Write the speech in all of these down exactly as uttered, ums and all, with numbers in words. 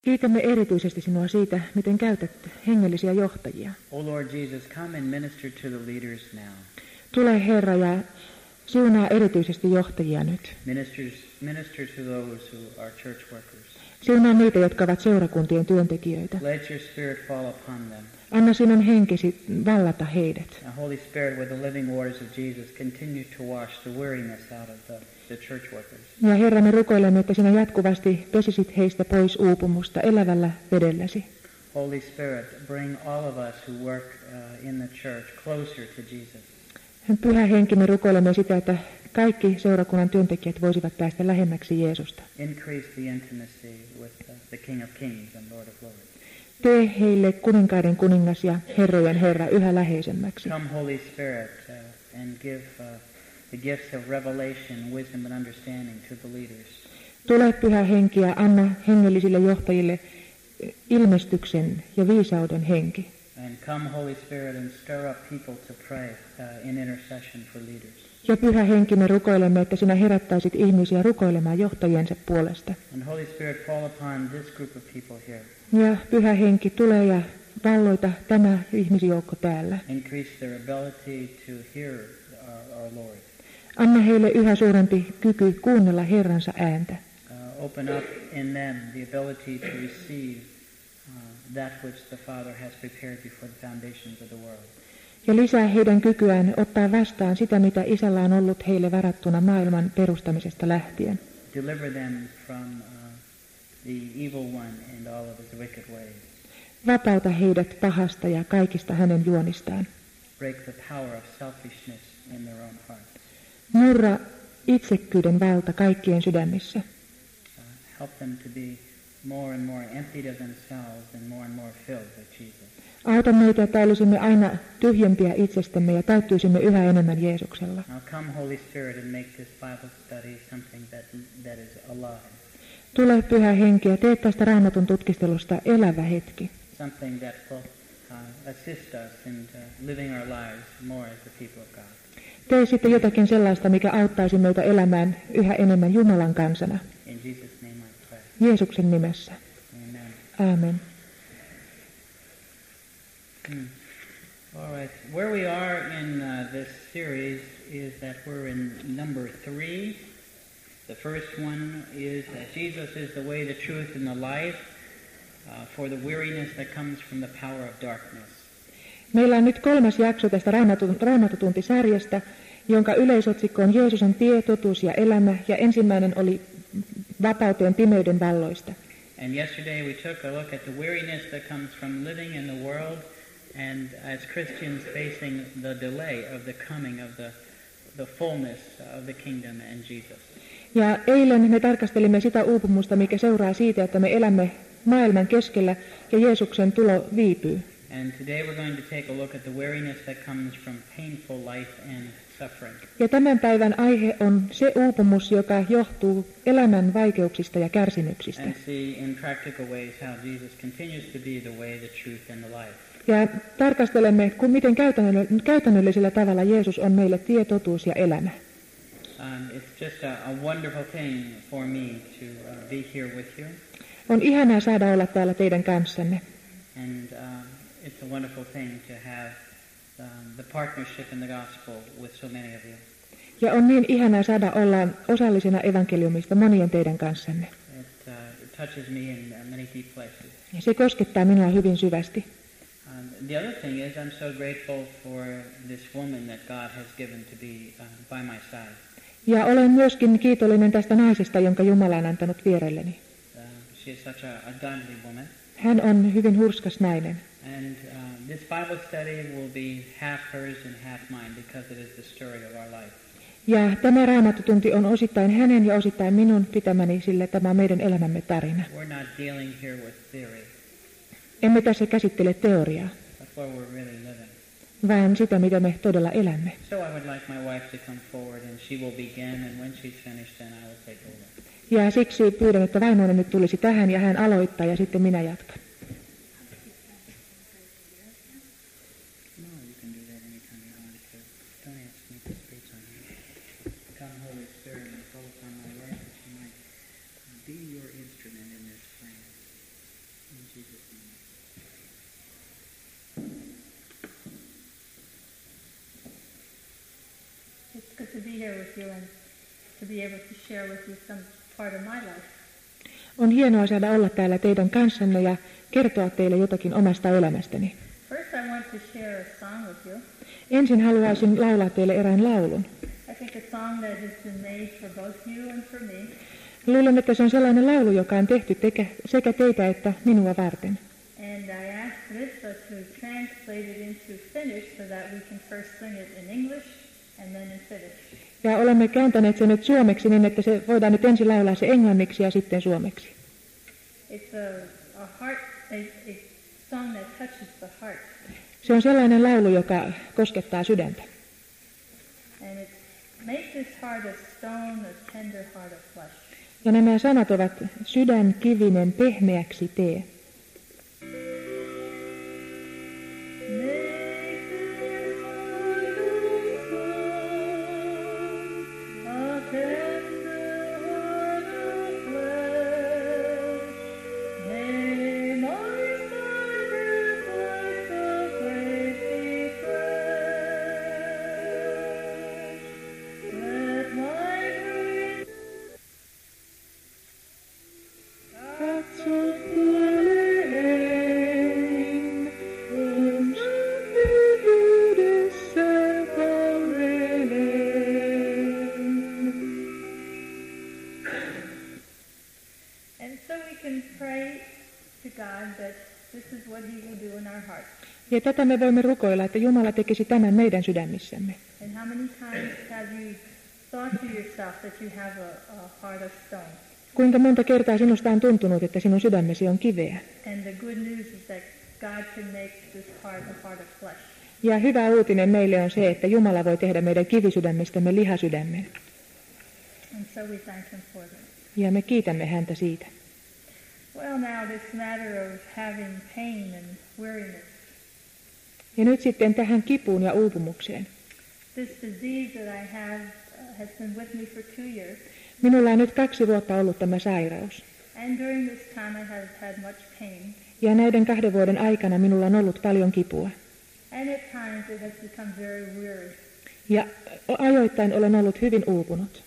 Kiitämme erityisesti sinua siitä, miten käytät hengellisiä johtajia. O Lord Jesus, come and minister to the leaders now. Tule Herra ja siunaa erityisesti johtajia nyt. Ministers, minister to those who are church workers. Siunaa niitä, jotka ovat seurakuntien työntekijöitä. Let your spirit fall upon them. Anna sinun henkesi vallata heidät. Now, Holy Spirit, with the living waters of Jesus, continue to wash the weariness out of the, the church workers. Ja Herra, me rukoilemme, että sinä jatkuvasti pesisit heistä pois uupumusta elävällä vedelläsi. Holy Spirit, bring all of us who work uh, in the church closer to Jesus. Pyhä Henki, me rukoilemme sitä, että kaikki seurakunnan työntekijät voisivat päästä lähemmäksi Jeesusta. Increase the intimacy with the, the King of Kings and Lord of Lords. Tee heille kuninkaiden kuningas ja herrojen Herra yhä läheisemmäksi. Come, Holy Spirit, uh, and give uh, the gifts of revelation, wisdom and understanding to the leaders. Tule Pyhä Henki ja anna hengellisille johtajille ilmestyksen ja viisauden henki. And come, Holy Spirit, and stir up people to pray uh, in intercession for leaders. Ja Pyhä Henki, me rukoilemme, että sinä herättäisit ihmisiä rukoilemaan johtajiensa puolesta. And Holy Spirit, fall upon this group of people here. Ja Pyhä Henki, tule ja valloita tämä ihmisjoukko täällä. Increase their ability to hear our, our Lord. Anna heille yhä suurempi kyky kuunnella Herransa ääntä. Uh, open up in them the ability to receive uh, that which the Father has prepared before the foundations of the world. Ja lisää heidän kykyään ottaa vastaan sitä, mitä Isällä on ollut heille varattuna maailman perustamisesta lähtien. Deliver them from uh, the evil one and all of his wicked ways. Vapauta heidät pahasta ja kaikista hänen juonistaan. Break the power of selfishness in their own hearts. Murra itsekkyyden valta kaikkien sydämissä. Uh, help them to be more and more emptied of themselves and more and more filled with Jesus. Auta meitä, että olisimme aina tyhjempiä itsestämme ja täyttyisimme yhä enemmän Jeesuksella. Now come, Holy Spirit, and make this Bible study something that, that is alive. Tule Pyhä Henki ja tee tästä Raamatun tutkistelusta elävä hetki. Something that will uh, assist us in uh, living our lives more as the people of God. Tee sitten jotakin sellaista, mikä auttaisi meitä elämään yhä enemmän Jumalan kansana. In Jesus' name I pray. Jeesuksen nimessä. Amen. Aamen. Hmm. All right. Where we are in uh, this series is that we're in number three. The first one is that Jesus is the way, the truth, and the life uh, for the weariness that comes from the power of darkness. Meillä on nyt kolmas jakso tästä Raamattutuntisarjasta, jonka yleisotsikko on Jeesus on tie, totuus ja elämä, ja ensimmäinen oli vapauteen pimeyden valloista. And yesterday we took a look at the weariness that comes from living in the world and as Christians facing the delay of the coming of the, the fullness of the kingdom and Jesus. Ja eilen me tarkastelimme sitä uupumusta, mikä seuraa siitä, että me elämme maailman keskellä ja Jeesuksen tulo viipyy. And today we're going to take a look at the weariness that comes from painful life and suffering. Ja tämän päivän aihe on se uupumus, joka johtuu elämän vaikeuksista ja kärsimyksistä. And see in practical ways how Jesus continues to be the way, the truth, and the life. Ja tarkastelemme, kun miten käytännöllisellä tavalla Jeesus on meille tie, totuus ja elämä. Um, it's just a, a wonderful thing for me to uh, be here with you. On ihanaa saada olla täällä teidän kanssanne. And uh, it's a wonderful thing to have um, the partnership in the gospel with so many of you. Ja on niin ihanaa saada olla osallisena evankeliumista monien teidän kanssanne. It, uh, it touches me in uh, many deep places. Ja se koskettaa minua hyvin syvästi. Um, the other thing is I'm so grateful for this woman that God has given to be uh, by my side. Ja olen myöskin kiitollinen tästä naisesta, jonka Jumala on antanut vierelleni. Uh, she is such a, a godly woman. Hän on hyvin hurskas nainen. And uh, this Bible study will be half hers and half mine because it is the story of our life. Ja tämä Raamattutunti on osittain hänen ja osittain minun pitämäni, sillä tämä on meidän elämämme tarina. We're not dealing here with theory, Emme tässä käsittele teoriaa, but where we're really living. vaan sitä, mitä me todella elämme. So I would like my wife to come forward and she will begin, and when she's finished then I will take over. Ja siksi pyydän, että vaimoni nyt tulisi tähän ja hän aloittaa ja sitten minä jatkan. No, you can do that anytime you want to. Don't ask me to preach on you. Come, Holy Spirit, and fall upon my wife that she might be your instrument in this plan. Jesus' name. It's good to be here with you and to be able to share with you some part of my life. On hienoa saada olla täällä teidän kanssanne ja kertoa teille jotakin omasta elämästäni. First I want to share a song with you. Ensin haluaisin laulaa teille erään laulun. I think a song that has been made for both you and for me. Luulen, että se on sellainen laulu, joka on tehty tekä, sekä teitä että minua varten. And I asked Ritva to translate it into Finnish so that we can first sing it in English and then in Finnish. Ja olemme kääntäneet sen nyt suomeksi niin, että se voidaan nyt ensin laulaa se englanniksi ja sitten suomeksi. It's a, a heart, a, a song that touches the heart. Se on sellainen laulu, joka koskettaa sydäntä. And it make this heart of stone, a tender heart of flesh. Ja nämä sanat ovat sydän kivinen pehmeäksi tee. Ja tätä me voimme rukoilla, että Jumala tekisi tämän meidän sydämissämme. And how many times have you thought to yourself that you have a, a heart of stone? Kuinka monta kertaa sinusta on tuntunut, että sinun sydämesi on kiveä? And the good news is that God can make this heart a heart of flesh. Ja hyvä uutinen meille on se, että Jumala voi tehdä meidän kivisydämistämme lihasydämen. And so we thank him for that. Ja me kiitämme häntä siitä. Well, now this matter of having pain and weariness. Ja nyt sitten tähän kipuun ja uupumukseen. This disease that I have uh, has been with me for two years. Minulla on nyt kaksi vuotta ollut tämä sairaus. And during this time I have had much pain. Ja näiden kahden vuoden aikana minulla on ollut paljon kipua. And at times it has become very weary. Ja ajoittain olen ollut hyvin uupunut.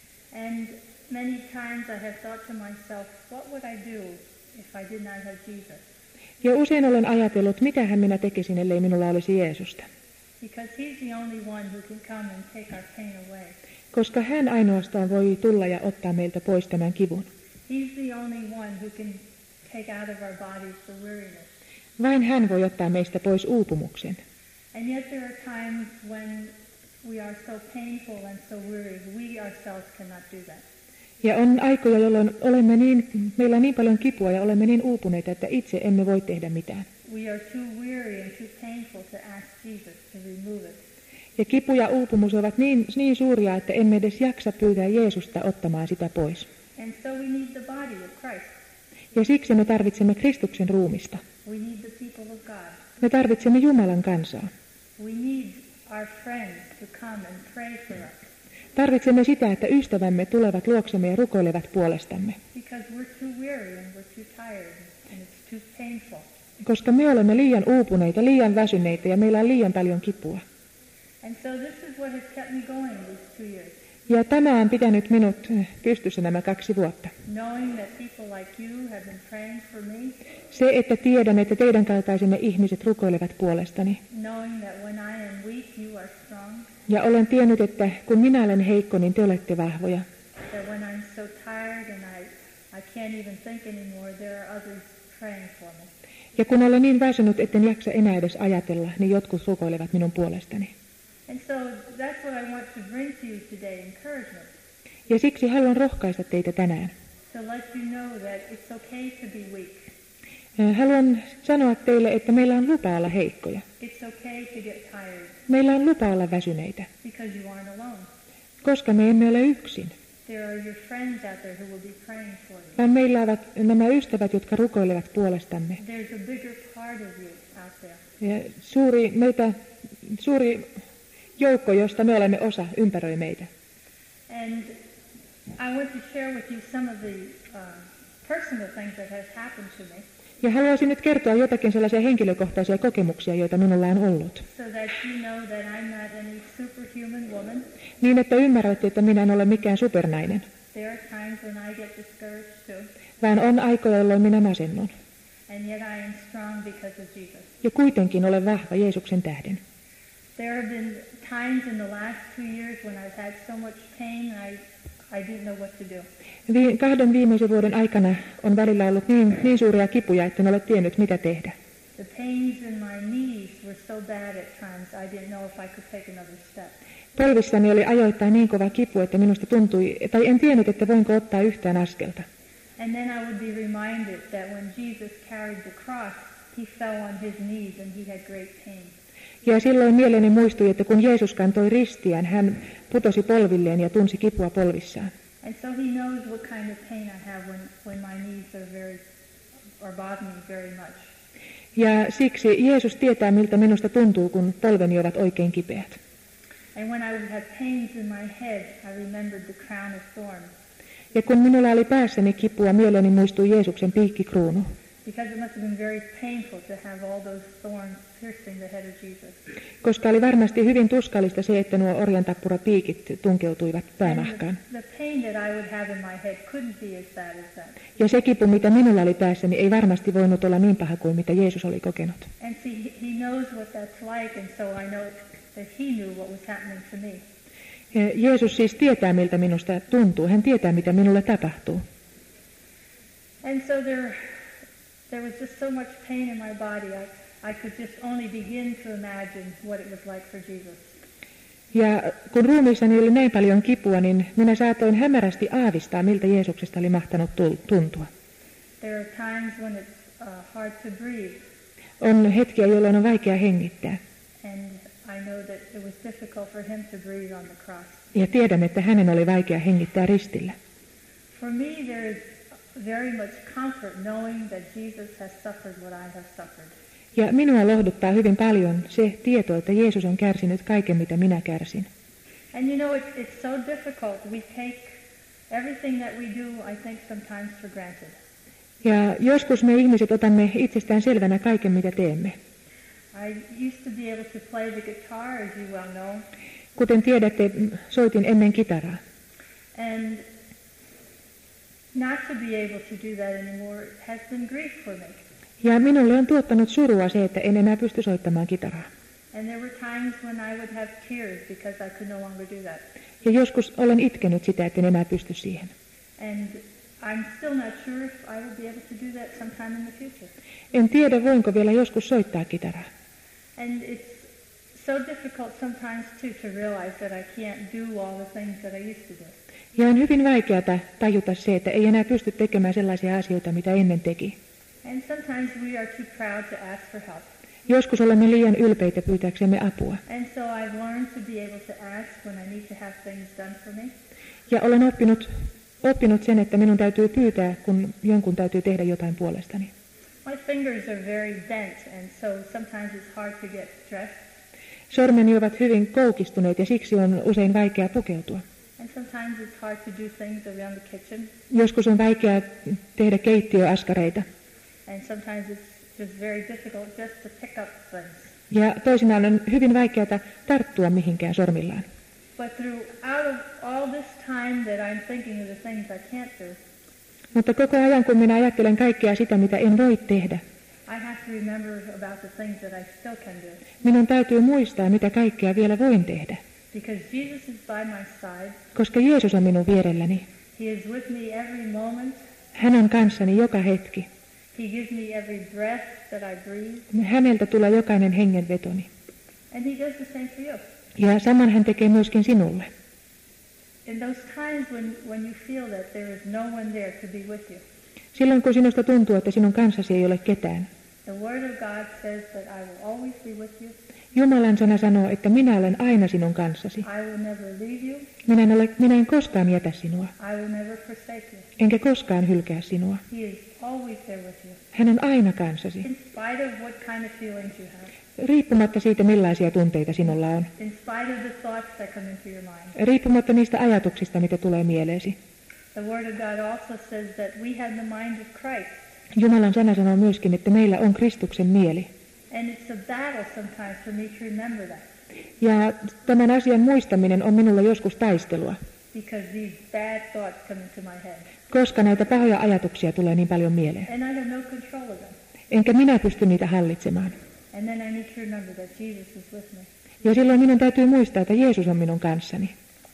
And many times I have thought to myself, what would I do if I did not have Jesus? Ja usein olen ajatellut, mitähän minä tekisin, ellei minulla olisi Jeesusta. Because he's the only one who can come and take our pain away. Koska hän ainoastaan voi tulla ja ottaa meiltä pois tämän kivun. He's the only one who can take out of our bodies the weariness. Vain hän voi ottaa meistä pois uupumuksen. And yet there are times when we are so painful and so weary, we ourselves cannot do that. Ja on aikoja, jolloin olemme niin, meillä on niin paljon kipua ja olemme niin uupuneita, että itse emme voi tehdä mitään. We are too weary and too painful to ask Jesus to remove it. Ja kipu ja uupumus ovat niin, niin suuria, että emme edes jaksa pyytää Jeesusta ottamaan sitä pois. And so we need the body of Christ. Ja siksi me tarvitsemme Kristuksen ruumista. We need the people of God. Me tarvitsemme Jumalan kansaa. We need our friends to come and pray for us. Tarvitsemme sitä, että ystävämme tulevat luoksemme ja rukoilevat puolestamme. Because we're too weary and we're too tired and it's too painful. Koska me olemme liian uupuneita, liian väsyneitä ja meillä on liian paljon kipua. And so this is what has kept me going these two years. Ja tämä on pitänyt minut pystyssä nämä kaksi vuotta. Knowing that people like you have been praying for me. Se, että tiedän, että teidän kaltaisenne ihmiset rukoilevat puolestani. Knowing that when I am weak, you are strong. Ja olen tiennyt, että kun minä olen heikko, niin te olette vahvoja. That when I'm so tired and I, I can't even think anymore, there are others praying for me. Ja kun olen niin väsynyt, etten jaksa enää edes ajatella, niin jotkut rukoilevat minun puolestani. And so that's what I want to bring to you today, encouragement. Ja siksi haluan rohkaista teitä tänään. To let you know that it's okay to be weak. Haluan sanoa teille, että meillä on lupa olla heikkoja. It's okay to get tired. Meillä on lupa olla väsyneitä. Because you aren't alone. Koska me emme ole yksin. There are your friends out there who will be praying for you. Vaan meillä ovat nämä ystävät, jotka rukoilevat puolestamme. There's a bigger part of you out there. Ja suuri, meitä, suuri joukko, josta me olemme osa, ympäröi meitä. And I want to share with you some of the uh, personal things that have happened to me. Ja haluaisin nyt kertoa jotakin sellaisia henkilökohtaisia kokemuksia, joita minulla on ollut. so that you know that I'm not any superhuman woman. Niin, että ymmärrätte, että minä en ole mikään supernäinen, There are times when I get discouraged too, vaan on aikoja, jolloin minä masennun. and yet I am strong because of Jesus. Ja kuitenkin olen vahva Jeesuksen tähden. There have been times in the last two years when I've had so much pain, I, I didn't know what to do. Vi- kahden viimeisen vuoden aikana on välillä ollut niin, niin suuria kipuja, että en ole tiennyt, mitä tehdä. The pains in my knees were so bad at times, I didn't know if I could take another step. Polvissani oli ajoittain niin kova kipu, että minusta tuntui, tai en tiennyt, että voinko ottaa yhtään askelta. And then I would be reminded that when Jesus carried the cross, he fell on his knees and he had great pain. Ja silloin mieleeni muistui, että kun Jeesus kantoi ristiään, hän putosi polvilleen ja tunsi kipua polvissaan. And so he knows what kind of pain I have when, when my knees are very, are bothering me very much. Ja siksi Jeesus tietää, miltä minusta tuntuu, kun polveni ovat oikein kipeät. And when I would have pains in my head, I remembered the crown of thorns. Ja kun minulla oli päässäni kipua, mieleeni muistui Jeesuksen piikkikruunu. Because it must have been very painful to have all those thorns piercing the head of Jesus. Koska oli varmasti hyvin tuskallista se, että nuo orjantappurapiikit tunkeutuivat päänahkaan. And the, the pain that I would have in my head couldn't be as bad as that. Ja se kipu, mitä minulla oli päässäni, ei varmasti voinut olla niin paha kuin mitä Jeesus oli kokenut. And see, he, he knows what that's like, and so I know that he knew what was happening to me. Ja Jeesus siis tietää, miltä minusta tuntuu. Hän tietää, mitä minulle tapahtuu. And so there, there was just so much pain in my body, I, I could just only begin to imagine what it was like for Jesus. Ja kun ruumiissani oli näin paljon kipua, niin minä saatoin hämärästi aavistaa, miltä Jeesuksesta oli mahtanut tuntua. There are times when it's uh, hard to breathe, On hetkiä, jolloin on vaikea hengittää. and I know that it was difficult for him to breathe on the cross. Ja tiedän, että hänen oli vaikea hengittää ristillä. For me, there is very much comfort knowing that Jesus has suffered what I have suffered. Ja minua lohduttaa hyvin paljon se tieto, että Jeesus on kärsinyt kaiken, mitä minä kärsin. And you know, it's, it's so difficult. We take everything that we do, I think, sometimes for granted. Ja joskus me ihmiset otamme itsestään selvänä kaiken, mitä teemme. I used to be able to play the guitar, as you well know, Kuten tiedätte, soitin ennen kitaraa. and not to be able to do that anymore has been grief for me. Ja minulle on tuottanut surua se, että en enää pysty soittamaan kitaraa. And there were times when I would have tears because I could no longer do that. Ja joskus olen itkenyt sitä, että en enää pysty siihen. And I'm still not sure if I will be able to do that sometime in the future. En tiedä, voinko vielä joskus soittaa kitaraa. And it's so difficult sometimes too to realize that I can't do all the things that I used to do. Ja on hyvin vaikeaa tajuta se, että ei enää pysty tekemään sellaisia asioita, mitä ennen teki. And sometimes we are too proud to ask for help. Joskus olemme liian ylpeitä pyytääksemme apua. And so I've learned to be able to ask when I need to have things done for me. Ja olen oppinut, oppinut sen, että minun täytyy pyytää, kun jonkun täytyy tehdä jotain puolestani. My fingers are very bent, and so sometimes it's hard to get dressed. Sormeni ovat hyvin koukistuneet ja siksi on usein vaikea pukeutua. And sometimes it's hard to do things around the kitchen. Joskus on vaikea tehdä keittiöaskareita. And sometimes it's just very difficult just to pick up things. Ja toisinaan on hyvin vaikeaa tarttua mihinkään sormillaan. But throughout of all this time that I'm thinking of the things I can't do, Mutta koko ajan, kun minä ajattelen kaikkea sitä, mitä en voi tehdä, I have to remember about the things that I still can do. minun täytyy muistaa, mitä kaikkea vielä voin tehdä. Because Jesus is by my side. Koska Jeesus on minun vierelläni. He is with me every moment. Hän on kanssani joka hetki. He gives me every breath that I breathe. Häneltä tulee jokainen hengenvetoni. And he does the same for you. Ja saman hän tekee myöskin sinulle. In those times when, when you feel that there is no one there to be with you, Silloin kun sinusta tuntuu, että sinun kanssasi ei ole ketään. the Word of God says that I will always be with you. Jumalan sana sanoo, että minä olen aina sinun kanssasi. I will never leave you. Minä en, ole, minä en koskaan jätä sinua. I will never forsake you. Enkä koskaan hylkää sinua. He is always there with you. Hän on aina kanssasi. In spite of what kind of feelings you have. Riippumatta siitä, millaisia tunteita sinulla on. In spite of the thoughts that come into your mind. Riippumatta niistä ajatuksista, mitä tulee mieleesi. The Word of God also says that we have the mind of Christ. Jumalan sana sanoo myöskin, että meillä on Kristuksen mieli. And it's a battle sometimes for me to remember that. Ja tämän asian muistaminen on minulle joskus taistelua, Because these bad thoughts come into my head. koska näitä pahoja ajatuksia tulee niin paljon mieleen. And I have no control of them. Enkä minä pysty niitä hallitsemaan. And then I need to remember that Jesus is with me. Ja silloin minun täytyy muistaa, että Jeesus on minun kanssani.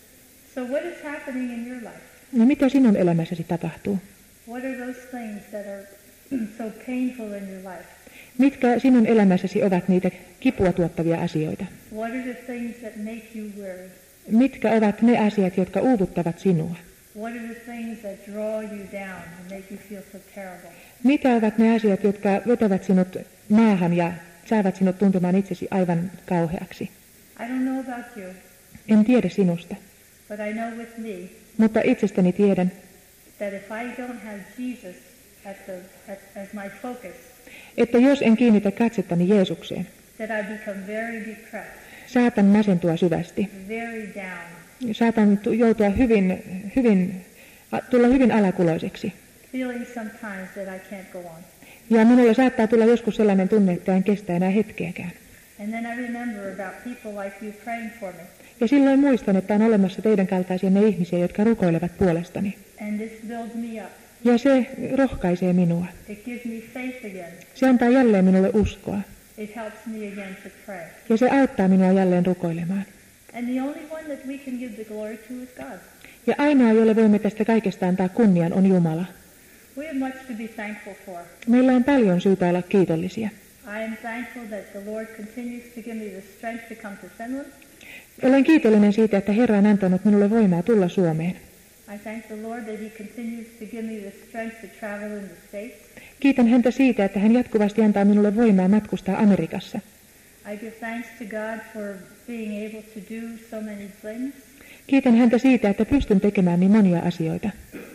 So what is happening in your life? No mitä sinun elämässäsi tapahtuu? What are those things that are so painful in your life? Mitkä sinun elämässäsi ovat niitä kipua tuottavia asioita? What are the things that make you weary? Mitkä ovat ne asiat, jotka uuvuttavat sinua? What are the things that draw you down and make you feel so terrible? Mitä ovat ne asiat, jotka vetävät sinut maahan ja saavat sinut tuntemaan itsesi aivan kauheaksi? I don't know about you, En tiedä sinusta, but I know with me mutta itsestäni tiedän, that if I don't have Jesus at the, at, as my focus, että jos en kiinnitä katsettani Jeesukseen, that I become very depressed, saatan masentua syvästi. very down, Saatan tu- joutua hyvin, hyvin, a- tulla hyvin alakuloiseksi. feeling sometimes that I can't go on. Ja minulle saattaa tulla joskus sellainen tunne, että en kestä enää hetkeäkään. And then I remember about people like you praying for me. Ja silloin muistan, että on olemassa teidän kaltaisianne ihmisiä, jotka rukoilevat puolestani. And this builds me up. Ja se rohkaisee minua. It gives me faith again. Se antaa jälleen minulle uskoa. It helps me again to pray. Ja se auttaa minua jälleen rukoilemaan. And the only one that we can give the glory to is God. Ja ainoa, jolle voimme tästä kaikesta antaa kunnian, on Jumala. We have much to be thankful for. Meillä on paljon syytä olla kiitollisia. I am thankful that the Lord continues to give me the strength to come to Finland. Olen kiitollinen siitä, että Herra on antanut minulle voimaa tulla Suomeen. I thank the Lord that He continues to give me the strength to travel in the States. Kiitän häntä siitä, että hän jatkuvasti antaa minulle voimaa matkustaa Amerikassa. I give thanks to God for being able to do so many things. Kiitän häntä siitä, että pystyn tekemään niin monia asioita.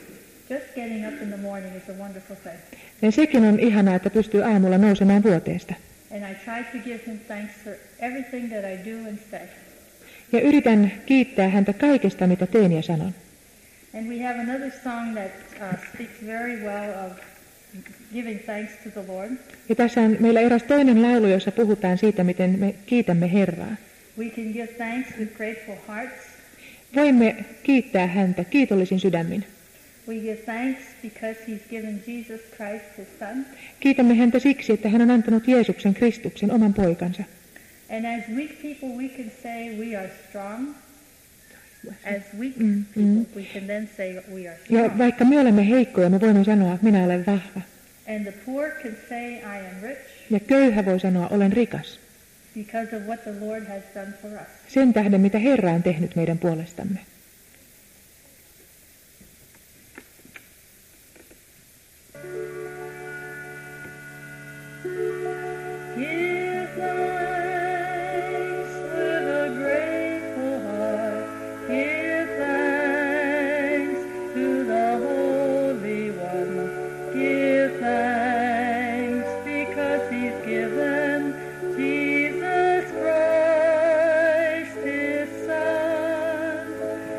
Just getting up in the morning is a wonderful thing. Ja sekin on ihanaa, että pystyy aamulla nousemaan vuoteesta. And I try to give Him thanks for everything that I do and say. Ja yritän kiittää häntä kaikesta, mitä teen ja sanon. And we have another song that uh, speaks very well of giving thanks to the Lord. Ja tässä on meillä eräs toinen laulu, jossa puhutaan siitä, miten me kiitämme Herraa. We can give thanks with grateful hearts. Voimme kiittää häntä kiitollisin sydämin. We give thanks because He's given Jesus Christ His Son. Kiitämme häntä siksi, että hän on antanut Jeesuksen Kristuksen oman poikansa. And as weak people we can say we are strong. As weak Mm, people mm. we can then say we are Ja strong. vaikka me olemme heikkoja, me voimme sanoa, että minä olen vahva. And the poor can say I am rich Ja köyhä voi sanoa, olen rikas. because of what the Lord has done for us. Sen tähden, mitä Herra on tehnyt meidän puolestamme. Give thanks with a grateful heart. Give thanks to the Holy One. Give thanks because He's given Jesus Christ His Son.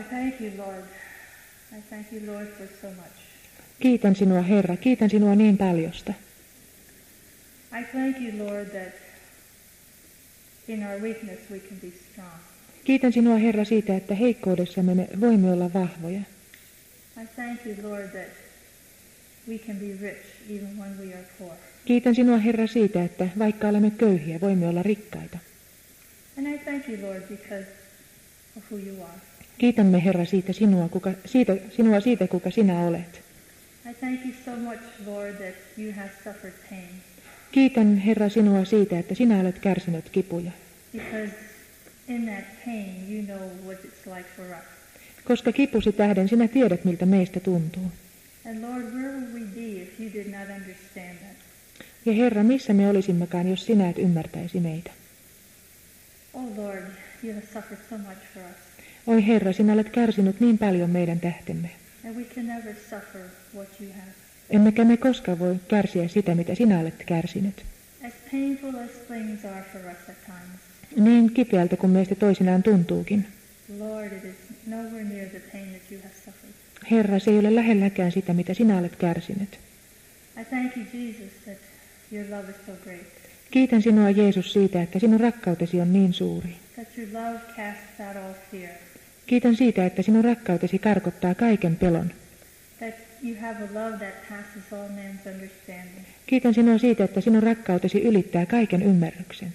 I thank you, Lord. I thank you, Lord, for so much. Kiitän sinua, Herra, kiitän sinua niin paljosta. I thank you, Lord, that in our weakness we can be strong. Kiitän sinua, Herra, siitä, että heikkoudessamme me voimme olla vahvoja. I thank you, Lord, that we can be rich even when we are poor. Kiitän sinua, Herra, siitä, että vaikka olemme köyhiä, voimme olla rikkaita. And I thank you, Lord, because of who you are. Kiitämme, Herra, siitä sinua, kuka, siitä, sinua siitä, kuka sinä olet. I thank you so much, Lord, that you have suffered pain. Kiitän, Herra, sinua siitä, että sinä olet kärsinyt kipuja. Because in that pain you know what it's like for us. Koska kipusi tähden sinä tiedät, miltä meistä tuntuu. And Lord, where would we be if you did not understand that? Ja Herra, missä me olisimmekaan, jos sinä et ymmärtäisi meitä? Oh Lord, you have suffered so much for us. Oi Herra, sinä olet kärsinyt niin paljon meidän tähtemme. And we can never suffer what you have. Emmekä me koskaan voi kärsiä sitä, mitä sinä olet kärsinyt. As painful as things are for us at times, Niin kipeältä kuin meistä toisinaan tuntuukin. Lord, it is nowhere near the pain that you have suffered. Herra, se ei ole lähelläkään sitä, mitä sinä olet kärsinyt. I thank you, Jesus, that your love is so great. Kiitän sinua, Jeesus, siitä, että sinun rakkautesi on niin suuri. That your love casts out all fear. Kiitän siitä, että sinun rakkautesi karkottaa kaiken pelon. That you have a love that passes all men's understanding. Kiitän sinua siitä, että sinun rakkautesi ylittää kaiken ymmärryksen.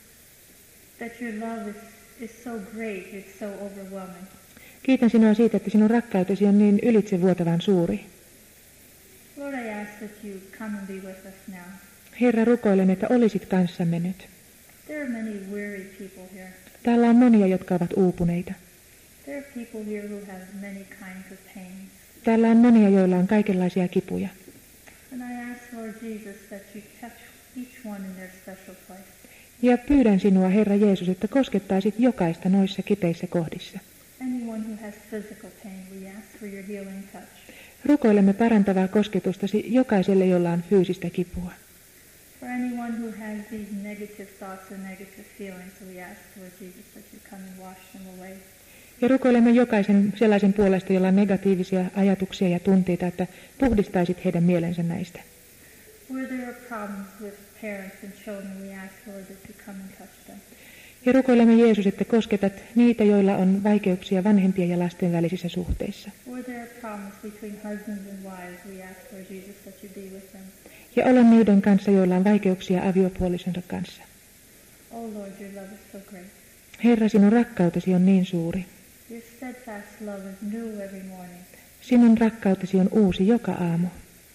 That your love is, is so great, it's so overwhelming. Kiitän sinua siitä, että sinun rakkautesi on niin ylitsevuotavan suuri. Lord, I ask that you come and be with us now. Herra, rukoilen, että olisit kanssamme nyt. There are many weary people here. Täällä on monia, jotka ovat uupuneita. There are people here who have many kinds of pains. Täällä on monia, joilla on kaikenlaisia kipuja. And I ask, Lord Jesus, that you touch each one in their special place. Ja pyydän sinua, Herra Jeesus, että koskettaisit jokaista noissa kipeissä kohdissa. Anyone who has physical pain, we ask for your healing touch. Rukoilemme parantavaa kosketustasi jokaiselle, jolla on fyysistä kipua. For anyone who has these negative thoughts or negative feelings, we ask, Lord Jesus, that you come and wash them away. Ja rukoilemme jokaisen sellaisen puolesta, jolla on negatiivisia ajatuksia ja tunteita, että puhdistaisit heidän mielensä näistä. Where there are problems with parents and children, we ask, Lord, that you come and touch them. Ja rukoilemme, Jeesus, että kosketat niitä, joilla on vaikeuksia vanhempien ja lasten välisissä suhteissa. Where there are problems between husbands and wives, we ask, Lord Jesus, that you be with them. Ja ole niiden kanssa, joilla on vaikeuksia aviopuolisonsa kanssa. Oh Lord, your love is so great. Herra, sinun rakkautesi on niin suuri. Your steadfast love is new every morning. Sinun rakkautesi on uusi joka aamu.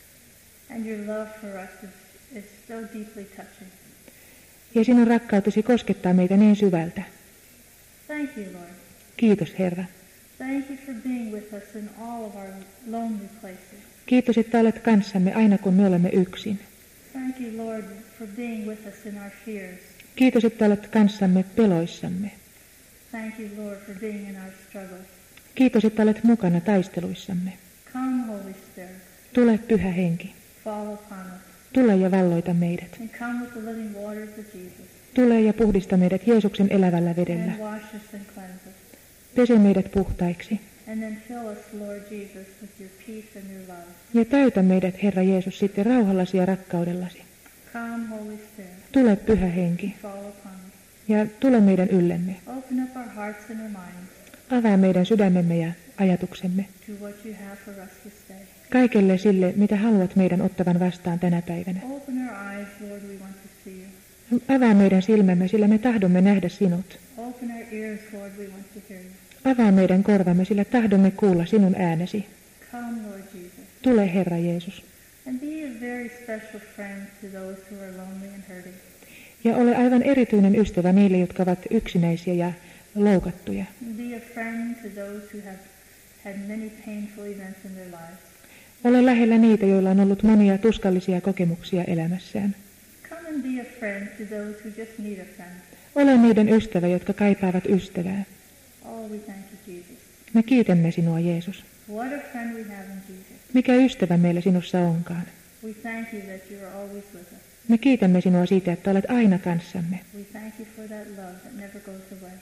And your love for us is, is so deeply touching. Ja sinun rakkautesi koskettaa meitä niin syvältä. Thank you, Lord. Kiitos, Herra. Thank you for being with us in all of our lonely places. Kiitos, että olet kanssamme aina kun me olemme yksin. Thank you, Lord, for being with us in our fears. Kiitos, että olet kanssamme peloissamme. Thank you, Lord, for being in our struggles. Kiitos, että olet mukana taisteluissamme. Come, Holy Spirit. Tule, Pyhä Henki. Fall upon us. Tule ja valloita meidät. And come with the living waters of Jesus. Tule ja puhdista meidät Jeesuksen elävällä vedellä. And wash us and cleanse us. Pese meidät puhtaiksi. And then fill us, Lord Jesus, with your peace and your love. Ja täytä meidät, Herra Jeesus, sitten rauhallasi ja rakkaudellasi. Come, Holy Spirit. Tule, Pyhä Henki. Fall upon us. Ja tule meidän yllemme. Open up our hearts and our minds Avaa meidän sydämemme ja ajatuksemme. to what you have for us this day. Kaikelle sille, mitä haluat meidän ottavan vastaan tänä päivänä. Open our eyes, Lord, we want to see you. Avaa meidän silmämme, sillä me tahdomme nähdä sinut. Open our ears, Lord, we want to hear you. Avaa meidän korvamme, sillä tahdomme kuulla sinun äänesi. Come, Lord Jesus. Tule, Herra Jeesus. And be a very special friend to those who are lonely and hurting. Ja ole aivan erityinen ystävä niille, jotka ovat yksinäisiä ja loukattuja. Be a friend to those who have had many painful events in their lives. Ole lähellä niitä, joilla on ollut monia tuskallisia kokemuksia elämässään. Come and be a friend to those who just need a friend. Ole niiden ystävä, jotka kaipaavat ystävää. Oh, we thank you, Jesus. Me kiitämme sinua, Jeesus. What a friend we have in Jesus. Mikä ystävä meillä sinussa onkaan. We thank you that you are always with us. Me kiitämme sinua siitä, että olet aina kanssamme. We thank you for that love that never goes away.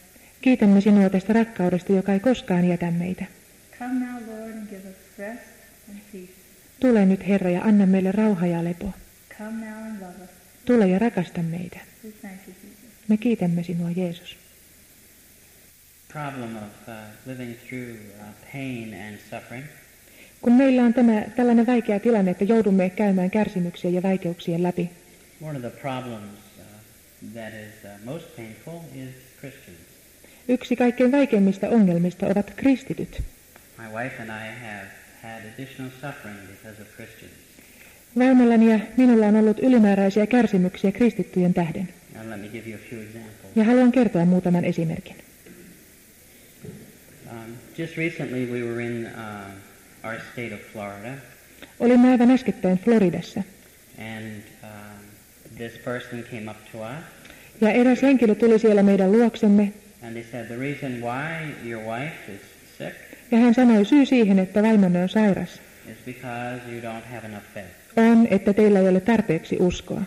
Kiitämme sinua tästä rakkaudesta, joka ei koskaan jätä meitä. Come now, Lord, and give us rest and peace. Tule nyt, Herra, ja anna meille rauha ja lepo. Come now and love us. Tule ja rakasta meitä. We thank you, Jesus. Me kiitämme sinua, Jeesus. Problem of uh, living through uh, pain and suffering. Kun meillä on tämä, tällainen vaikea tilanne, että joudumme käymään kärsimyksiä ja vaikeuksien läpi, One of the problems uh, that is uh, most painful is Christians. yksi kaikkein vaikeimmista ongelmista ovat kristityt. My wife and I have had additional suffering because of Christians. Vaimollani ja minulla on ollut ylimääräisiä kärsimyksiä kristittyjen tähden. Now let me give you a few examples. Ja haluan kertoa muutaman esimerkin. Um, just recently we were in uh, our state of Florida, Olimme aivan äskettäin Floridassa. and um, this person came up to us, Ja eräs henkilö tuli siellä meidän luoksemme, and they said, the reason why your wife is sick ja hän sanoi, syy siihen, että vaimonne on sairas, is because you don't have enough faith. on, että teillä ei ole tarpeeksi uskoa.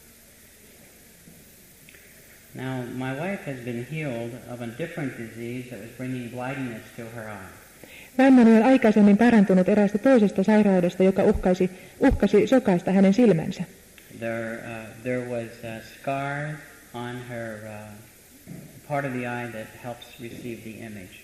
Now, my wife has been healed of a different disease that was bringing blindness to her eye. Vaimoni on aikaisemmin parantunut eräästä toisesta sairaudesta, joka uhkasi, uhkasi sokaista hänen silmänsä. There, uh, there was uh, scars on her uh, part of the eye that helps receive the image.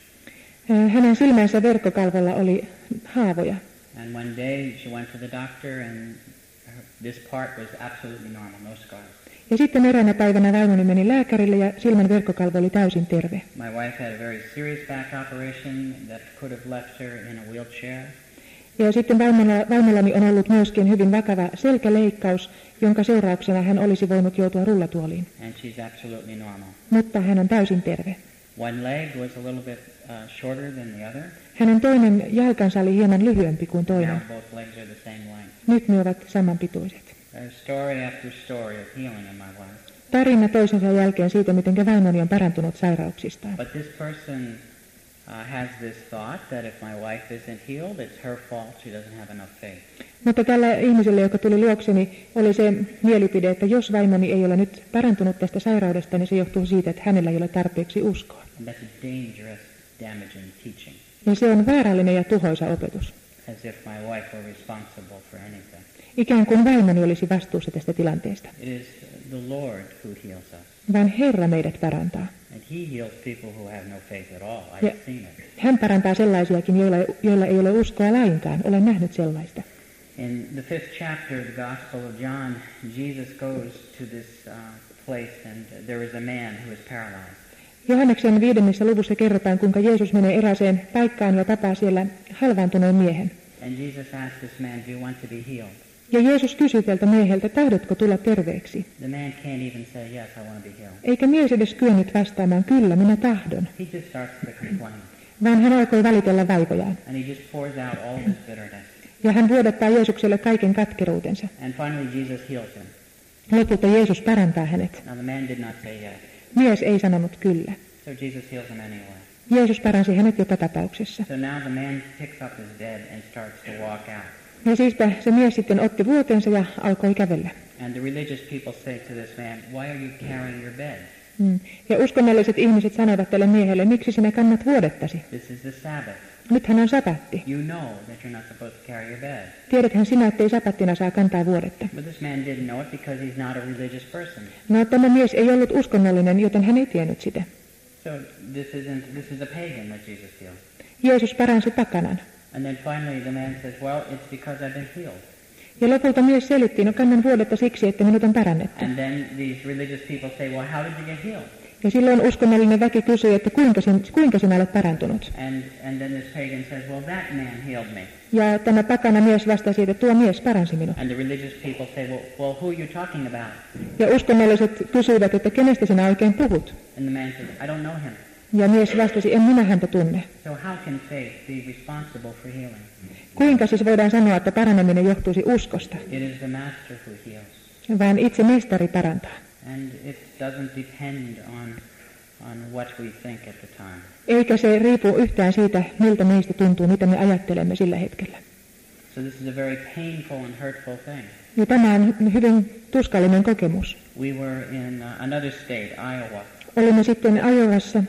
Hänen silmänsä verkkokalvolla oli haavoja. And one day she went to the doctor and her, this part was absolutely normal, no scars. Ja sitten eräänä päivänä vaimoni meni lääkärille ja silmän verkkokalvo oli täysin terve. My wife had a very serious back operation that could have left her in a wheelchair. Ja sitten vaimolla, vaimollani on ollut myöskin hyvin vakava selkäleikkaus, jonka seurauksena hän olisi voinut joutua rullatuoliin. And she's absolutely normal. Mutta hän on täysin terve. One leg was a little bit uh, shorter than the other. Hänen toinen jalkansa oli hieman lyhyempi kuin toinen. Now both legs are the same length. Nyt ne ovat samanpituiset. There's story after story of healing in my wife. Tarina toisensa jälkeen siitä, miten vaimoni on parantunut sairauksistaan. But this person uh, has this thought that if my wife isn't healed, it's her fault. She doesn't have enough faith. Mutta tällä ihmisellä, joka tuli luokseni, oli se mielipide, että jos vaimoni ei ole nyt parantunut tästä sairaudesta, niin se johtuu siitä, että hänellä ei ole tarpeeksi uskoa. And that's a dangerous, damaging teaching. Ja se on vaarallinen ja tuhoisa opetus. As if my wife were responsible for anything. Ikään kuin vaimoni olisi vastuussa tästä tilanteesta. It is the Lord who heals us. Vaan Herra meidät parantaa. And he heals people who have no faith at all. I've Ja seen it. hän parantaa sellaisiakin, joilla, joilla ei ole uskoa lainkaan. Olen nähnyt sellaista. In the fifth chapter of the Gospel of John, Jesus goes to this uh, place and there is a man who is paralyzed. Johanneksen viidennessä luvussa kerrotaan, kuinka Jeesus menee erääseen paikkaan ja tapaa siellä halvaantuneen miehen. And Jesus asked this man, do you want to be healed? Ja Jeesus kysyi tältä mieheltä, tahdotko tulla terveeksi? The man can't even say, yes, I want to be healed. Eikä mies edes kyennyt vastaamaan, kyllä, minä tahdon. He just starts to complain. Vaan hän alkoi valitella vaivojaan. And he just pours out all of his bitterness. Ja hän vuodattaa Jeesukselle kaiken katkeruutensa. And finally Jesus heals him. Lopulta Jeesus parantaa hänet. Now the man did not say yes. Mies ei sanonut kyllä. So Jesus heals him anyway. Jeesus paransi hänet joka tapauksessa. So now the man picks up his bed and starts to walk out. Ja siispä se mies sitten otti vuotensa ja alkoi kävellä. And the religious people say to this man, why are you carrying your bed? Mm. Ja uskonnolliset ihmiset sanoivat tälle miehelle, miksi sinä kannat vuodettasi? This is the Sabbath. Nythän on sapatti. You know that you're not supposed to carry your bed. Tiedäthän sinä, ettei sapattina saa kantaa vuodetta. But this man didn't know it because he's not a religious person. No, tämä mies ei ollut uskonnollinen, joten hän ei tiennyt sitä. So this isn't this is a pagan that Jesus healed. Jeesus paransi pakanan. And then finally the man says, well, it's because I've been healed. Ja lopulta mies selitti, no kannan vuodetta siksi, että minut on parannettu. And then these religious people say, well, how did you get healed? Ja silloin uskonnollinen väki kysyi, että kuinka, sin, kuinka sinä olet parantunut. And and then this pagan says, well, that man healed me. Ja tämä pakana mies vastasi, että tuo mies paransi minut. And the religious people say, well, well, who are you talking about? Ja uskonnolliset kysyivät, että kenestä sinä oikein puhut. And the man says, I don't know him. Ja mies vastasi, en minä häntä tunne. So how can faith be responsible for healing? Kuinka siis voidaan sanoa, että paraneminen johtuisi uskosta? It is the master who heals. Vaan itse mestari parantaa. And it doesn't depend on on what we think at the time. Eikä se riipu yhtään siitä, miltä meistä tuntuu, mitä me ajattelemme sillä hetkellä. So this is a very painful and hurtful thing. Ja tämä on hyvin tuskallinen kokemus. We were in uh, another state, Iowa, Olimme sitten Iowassa,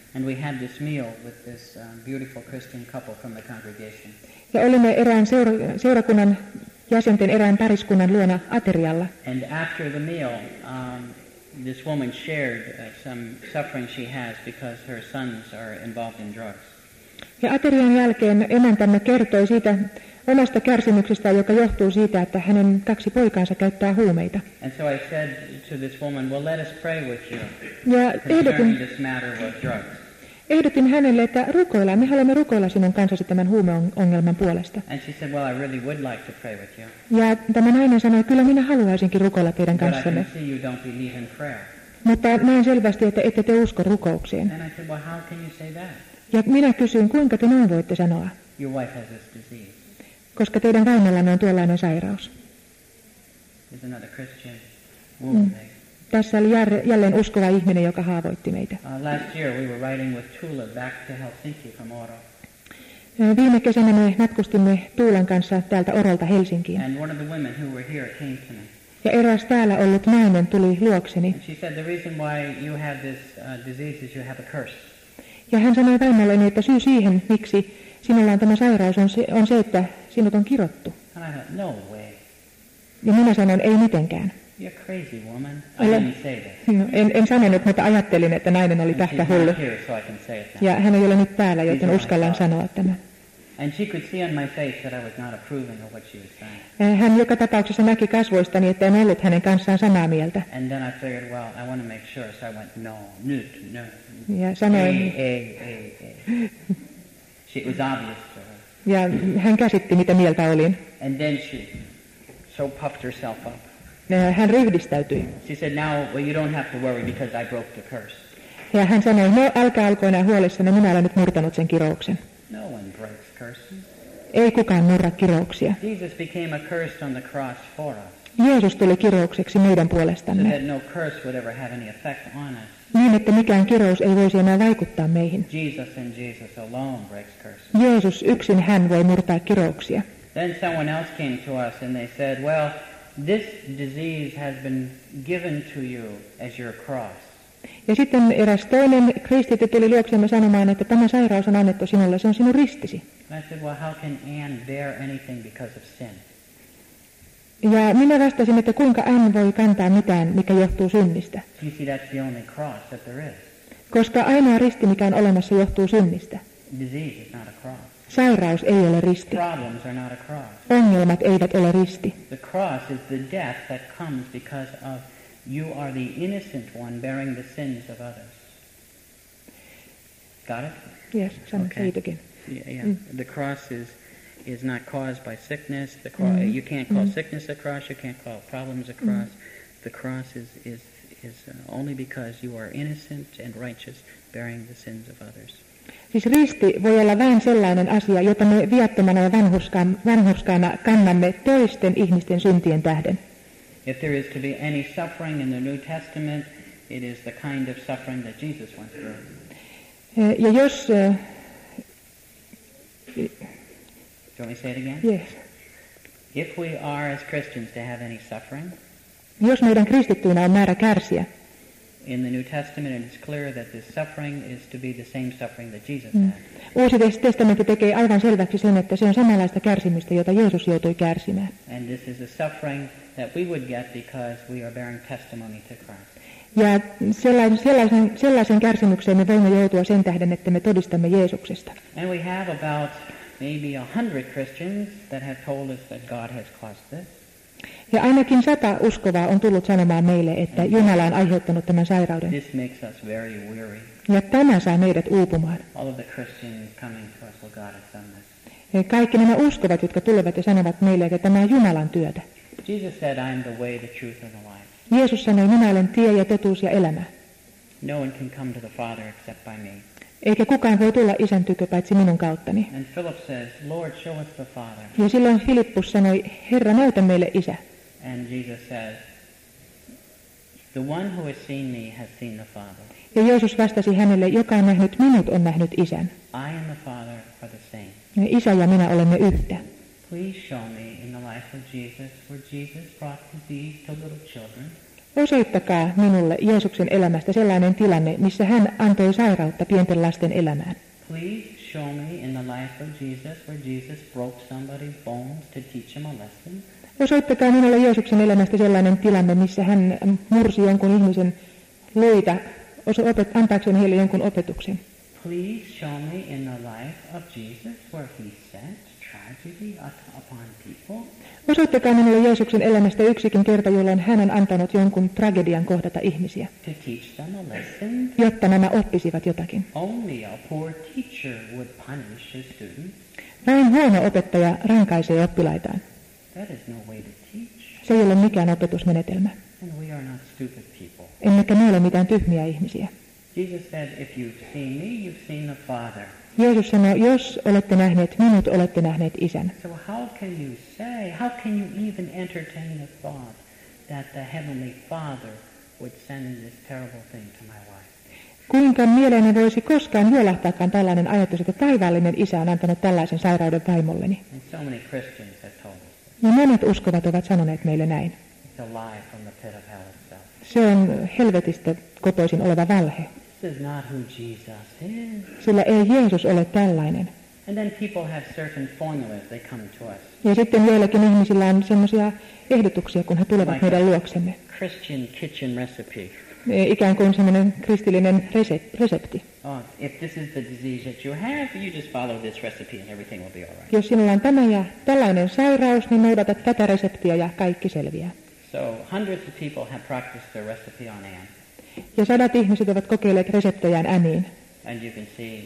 And we had this meal with this um, beautiful Christian couple from the congregation. Ja olimme erään seura- seurakunnan jäsenten erään pariskunnan luona aterialla. And after the meal, um, this woman shared uh, some suffering she has because her sons are involved in drugs. Ja aterian jälkeen emäntämme kertoi siitä omasta kärsimyksestään, joka johtuu siitä, että hänen kaksi poikaansa käyttää huumeita. And so I said to this woman, well, let us pray with you Ja concerning ehdotin, this matter of drugs. ehdotin hänelle, että rukoillaan, me haluamme rukoilla sinun kanssasi tämän huumeongelman puolesta. And she said, well, I really would like to pray with you, Ja tämä nainen sanoi, että kyllä minä haluaisinkin rukoilla teidän but I kanssanne. can see you don't believe in prayer. Mutta näin selvästi, että ette te usko rukoukseen. And I said, well, how can you say that? Ja minä kysyin, kuinka te noin voitte sanoa, Your wife has this disease. koska teidän vaimollanne on tuollainen sairaus. There's another Christian woman there. Tässä oli jär- jälleen uskova ihminen, joka haavoitti meitä. Uh, last year we were riding with Tula back to Helsinki from Oro. Viime kesänä me matkustimme Tuulan kanssa täältä Orolta Helsinkiin. And one of the women who were here came to me. Ja eräs täällä ollut nainen tuli luokseni. And she said, the reason why you have this uh, disease is you have a curse. Ja hän sanoi vaimolleni, että syy siihen, miksi sinulla on tämä sairaus, on se, on se että sinut on kirottu. And I thought, no way. Ja minä sanoin, ei mitenkään. You're crazy woman. I Ole- didn't say this. No, en, en sanonut, mutta ajattelin, että nainen oli And she's pähkähullu. not here, so I can say it now. Ja hän ei ole nyt täällä, joten uskallan sanoa tämän. And she could see on my face that I was not approving of what she was saying. Hän joka tapauksessa näki kasvoistani, että en ollut hänen kanssaan samaa mieltä. And then I figured, well, I want to make sure, so I went, no, nyt, no. Ja sanoin, Ei, ei, ei, ei. She, it was obvious to her. ja hän käsitti, mitä mieltä olin. And then she so puffed herself up. Hän ryhdistäytyi. She said, now, well, you don't have to worry because I broke the curse. Ja hän sanoi, no älkää olko enää huolissanne, minä olen nyt murtanut sen kirouksen. No one breaks curses. Ei kukaan murra kirouksia. Jesus became a curse on the cross for us, Jeesus tuli kiroukseksi meidän so puolestamme, that no curse would ever have any effect on us. niin että mikään kirous ei voisi enää vaikuttaa meihin. Jesus and Jesus alone breaks curses. Jeesus yksin hän voi murtaa kirouksia. Then someone else came to us and they said, well, this disease has been given to you as your cross. Ja sitten eräs toinen kristitty tuli luoksemme sanomaan, että tämä sairaus on annettu sinulle, se on sinun ristisi. And I said, well, how can Anne bear anything because of sin? Ja minä vastasin, että kuinka hän voi kantaa mitään, mikä johtuu synnistä. You see, that's the only cross that there is. Koska ainoa risti, mikä on olemassa, johtuu synnistä. Disease is not a cross. Sairaus ei ole risti. Problems are not a cross. Ongelmat eivät ole risti. The cross is the death that comes because of you are the innocent one bearing the sins of others. Got it? Yes, sano Okay. say it again. Yeah, yeah. Mm. The cross is is not caused by sickness. The cro- Mm. you can't call Mm. sickness a cross. You can't call problems a cross. The cross is is is uh, only because you are innocent and righteous, bearing the sins of others. Siis risti voi olla vain sellainen asia, jota me viattomana ja vanhurskaana, vanhurskaana kannamme toisten ihmisten syntien tähden. If there is to be any suffering in the New Testament, it is the kind of suffering that Jesus went through. Eh, Ja jos, eh, Do you want me to say it again? yes, If we are as Christians to have any suffering, jos meidän kristittyinä on määrä kärsiä, in the New Testament it is clear that this suffering is to be the same suffering that Jesus Mm. had. Uusi testamentti tekee aivan selväksi sen, että se on samanlaista kärsimystä, jota Jeesus joutui kärsimään. And this is a suffering that we would get because we are bearing testimony to Christ. Ja sellaisen, sellaisen, sellaisen kärsimykseen me voimme joutua sen tähden, että me todistamme Jeesuksesta. And we have about maybe a hundred Christians that have told us that God has caused this. Ja ainakin sata uskovaa on tullut sanomaan meille, että Jumala on aiheuttanut tämän sairauden. This makes us very weary. Ja tämä saa meidät uupumaan. All of the Christians coming to us, well, God has done this. Ja kaikki nämä uskovat, jotka tulevat ja sanovat meille, että tämä on Jumalan työtä. Jesus said, I am the way, the truth, and the life. Jeesus sanoi, minä olen tie ja totuus ja elämä. No one can come to the Father except by me. Eikä kukaan voi tulla isän tykö paitsi minun kauttani. And Philip says, Lord, show us the Father. Ja silloin Filippus sanoi, Herra, näytä meille isä. And Jesus says, the one who has seen me has seen the Father. Ja Jeesus vastasi hänelle, joka on nähnyt minut, on nähnyt isän. I and the Father are the same. Ja isä ja minä olemme yhtä. Please show me in the life of Jesus where Jesus brought disease to little children. Osoittakaa minulle Jeesuksen elämästä sellainen tilanne, missä hän antoi sairautta pienten lasten elämään. Please show me in the life of Jesus where Jesus broke somebody's bones to teach him a lesson. Osoittakaa minulle Jeesuksen elämästä sellainen tilanne, missä hän mursi jonkun ihmisen luita antaakseen heille jonkun opetuksen. Please show me in the life of Jesus where he sent tragedy upon people. Osoittakaa minulle Jeesuksen elämästä yksikin kerta, jolloin hän on antanut jonkun tragedian kohdata ihmisiä, to teach them a lesson. jotta nämä oppisivat jotakin. Only a poor teacher would punish his students. Vain huono opettaja rankaisee oppilaitaan. That is no way to teach. Se ei ole mikään opetusmenetelmä. And we are not stupid people. Emmekä me ole mitään tyhmiä ihmisiä. Jesus said, if you've seen me, you've seen the Father. Jeesus sanoi, jos olette nähneet minut, olette nähneet Isän. So how can you say, how can you even entertain the thought that the Heavenly Father would send this terrible thing to my wife? Kuinka mieleenne voisi koskaan juolahtaakaan tällainen ajatus, että taivaallinen Isä on antanut tällaisen sairauden vaimolleni? And so many Christians have told us Ja monet uskovat ovat sanoneet meille näin. it's a lie from the pit of hell itself. Se on helvetistä kotoisin oleva valhe, This is not who Jesus is. sillä ei Jeesus ole tällainen. And then people have certain formulas, they come to us. Ja sitten joillakin ihmisillä on sellaisia ehdotuksia, kun he tulevat meidän luoksemme. Christian kitchen recipe. Ikään kuin sellainen kristillinen resepti. Oh, if this is the disease that you have, you just follow this recipe and everything will be all right. Jos sinulla on tämä ja tällainen sairaus, niin noudatat tätä reseptiä ja kaikki selviää. So hundreds of people have practiced the recipe on Anne. Ja sadat ihmiset ovat kokeilleet reseptejään Anniin. And you can see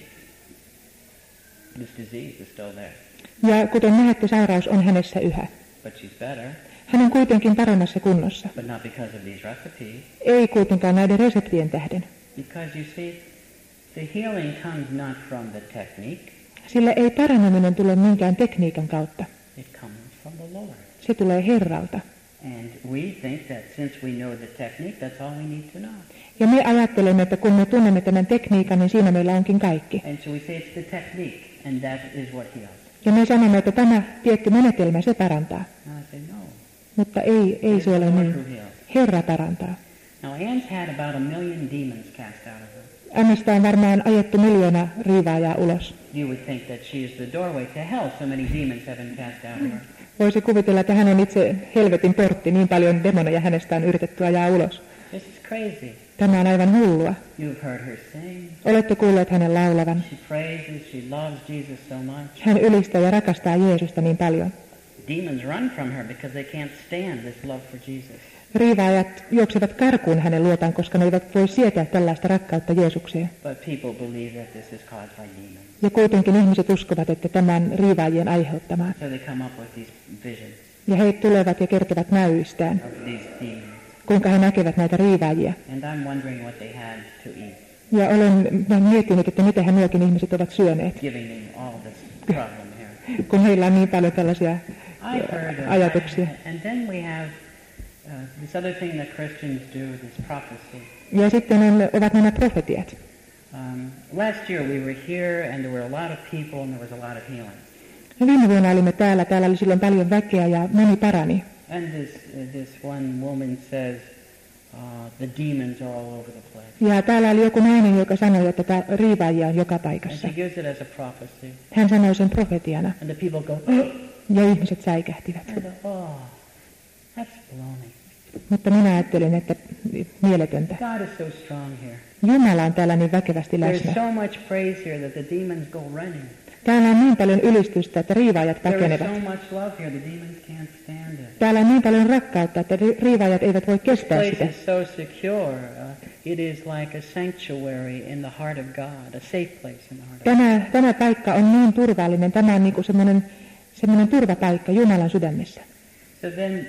this disease is still there. Ja kuten näette, sairaus on hänessä yhä. But she's better, Hän on kuitenkin paremmassa kunnossa. but not because of these recipes. Ei kuitenkaan näiden reseptien tähden. Because you see, the healing comes not from the technique, Sillä ei paraneminen tule minkään tekniikan kautta. it comes from the Lord. Se tulee Herralta. And we think that since we know the technique, that's all we need to know. Ja me ajattelemme, että kun me tunnemme tämän tekniikan, niin siinä meillä onkin kaikki. And so we say it's the technique, and that is what heals. Ja me sanomme, että tämä tietty menetelmä, se parantaa. Now I say no. Mutta ei, ei se ole Lord niin. who heals. Herra parantaa. Now Anne's had about a million demons cast out of her. Annesta on varmaan ajettu miljoona riivaajaa ulos. You would think that she is the doorway to hell. So many demons have been cast out of her. Voisi kuvitella, että hän on itse helvetin portti, niin paljon demoneja hänestä on yritetty ajaa ulos. This is crazy. Tämä on aivan hullua. You've heard her sing. Olette kuulleet hänen laulavan. She praises, she loves Jesus so much. Hän ylistää ja rakastaa Jeesusta niin paljon. Demons run from her because they can't stand this love for Jesus. Riivaajat juoksevat karkuun hänen luotaan, koska ne eivät voi sietää tällaista rakkautta Jeesukseen. But people believe that this is caused by demons. Ja kuitenkin ihmiset uskovat, että tämän riivaajien aiheuttamaa. So they come up with these visions Ja he tulevat ja kertovat näyistään, of these demons. kuinka he näkevät näitä riivaajia. And I'm wondering what they had to eat, Ja olen vähän miettinyt, että mitä hän nuokin ihmiset ovat syöneet, giving them all this problem here. kun heillä on niin paljon tällaisia I've heard of, ajatuksia. and then we have uh, this other thing that Christians do, this prophecy. Ja sitten on, ovat nämä profetiat. Um, last year we were here and there were a lot of people and there was a lot of healing. Ja viime vuonna olimme täällä, täällä oli silloin paljon väkeä ja moni parani. And this uh, this one woman says uh, the demons are all over the place. Ja täällä oli joku nainen, joka sanoi, että tämä riivaajia on joka And paikassa. she gives it as a prophecy. Hän sanoi sen profetiana And the people go, oh, ja ihmiset säikähtivät. and I go, oh, that's baloney. Mutta minä ajattelin, että mieletöntä. God is so strong here. Jumala on täällä niin väkevästi There's läsnä. so much praise here that the demons go running. Täällä on niin paljon ylistystä, että riivaajat There is pakenevat. so much love here, the demons can't stand it. Täällä on niin paljon rakkautta, että ri- riivaajat eivät voi This kestää place sitä. is so secure. Uh, it is like a sanctuary in the heart of God, a safe place in the heart of God. Tämä, tämä paikka on niin turvallinen. Tämä on niin kuin semmoinen, semmoinen turvapaikka Jumalan sydämessä. So then,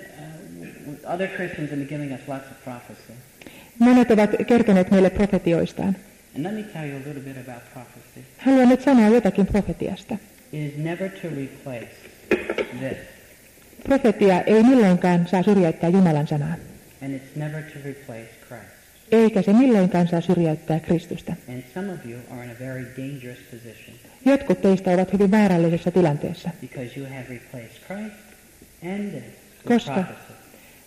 uh, other Christians have been giving us lots of prophecy. Monet ovat kertoneet meille profetioistaan. And let me tell you a little bit about prophecy. Haluan nyt sanoa jotakin profetiasta. It is never to replace this, Profetia ei milloinkaan saa syrjäyttää Jumalan sanaa, and it's never to replace Christ. eikä se milloinkaan saa syrjäyttää Kristusta. And some of you are in a very dangerous position Jotkut teistä ovat hyvin vaarallisessa tilanteessa, because you have replaced Christ and this with Koska- prophecy.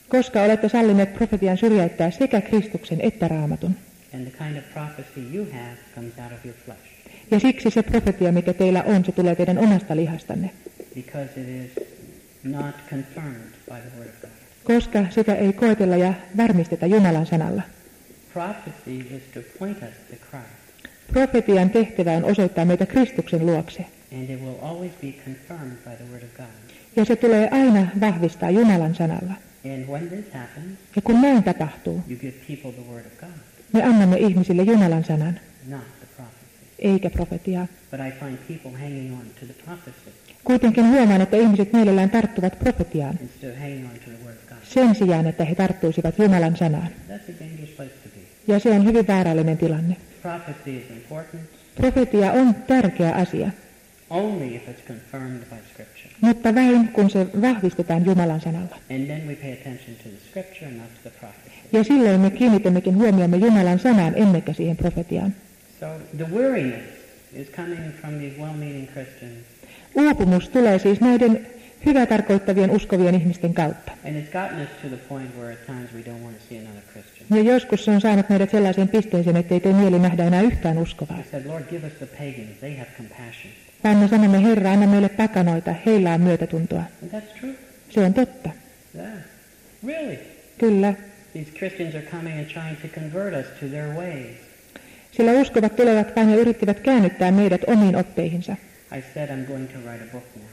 Koska olette sallineet profetian syrjäyttää sekä Kristuksen että Raamatun. And the kind of prophecy you have comes out of your flesh. Ja siksi se profetia, mikä teillä on, se tulee teidän omasta lihastanne. Because it is not confirmed by the word of God. Koska sitä ei koetella ja varmisteta Jumalan sanalla. Prophecy is to point us to Christ. Profetian tehtävä on osoittaa meitä Kristuksen luokse. And it will always be confirmed by the word of God. Ja se tulee aina vahvistaa Jumalan sanalla. And when this happens, Ja kun näin tapahtuu, you give people the word of God, me annamme ihmisille Jumalan sanan, not the prophecy. eikä profetiaa. But I find people hanging on to the prophecy Kuitenkin huomaan, että ihmiset mielellään tarttuvat profetiaan instead of hanging on to the word of God. sen sijaan, että he tarttuisivat Jumalan sanaan. That's a dangerous place to be. Ja se on hyvin vaarallinen tilanne. Prophecy is important Profetia on tärkeä asia, only if it's confirmed by Scripture. mutta vain kun se vahvistetaan Jumalan sanalla. And then we pay attention to the Scripture, not to the prophecy. Ja silloin me kiinnitämmekin huomiomme Jumalan sanaan, emmekä siihen profetiaan. So the weariness is coming from these well-meaning Christians. Uupumus tulee siis näiden hyvää tarkoittavien uskovien ihmisten kautta. And it's gotten us to the point where at times we don't want to see another Christian. Ja joskus se on saanut meidät sellaiseen pisteeseen, ettei tee mieli nähdä enää yhtään uskovaa. We said, Lord, give us the pagans. They have compassion. Vaan me sanomme, Herra, anna meille pakanoita, heillä on myötätuntoa. And that's true. Se on totta. Yeah. Really. Kyllä. These Christians are coming and trying to convert us to their ways. Sillä uskovat tulevat vain ja yrittivät käännyttää meidät omiin oppeihinsa. I said I'm going to write a book now.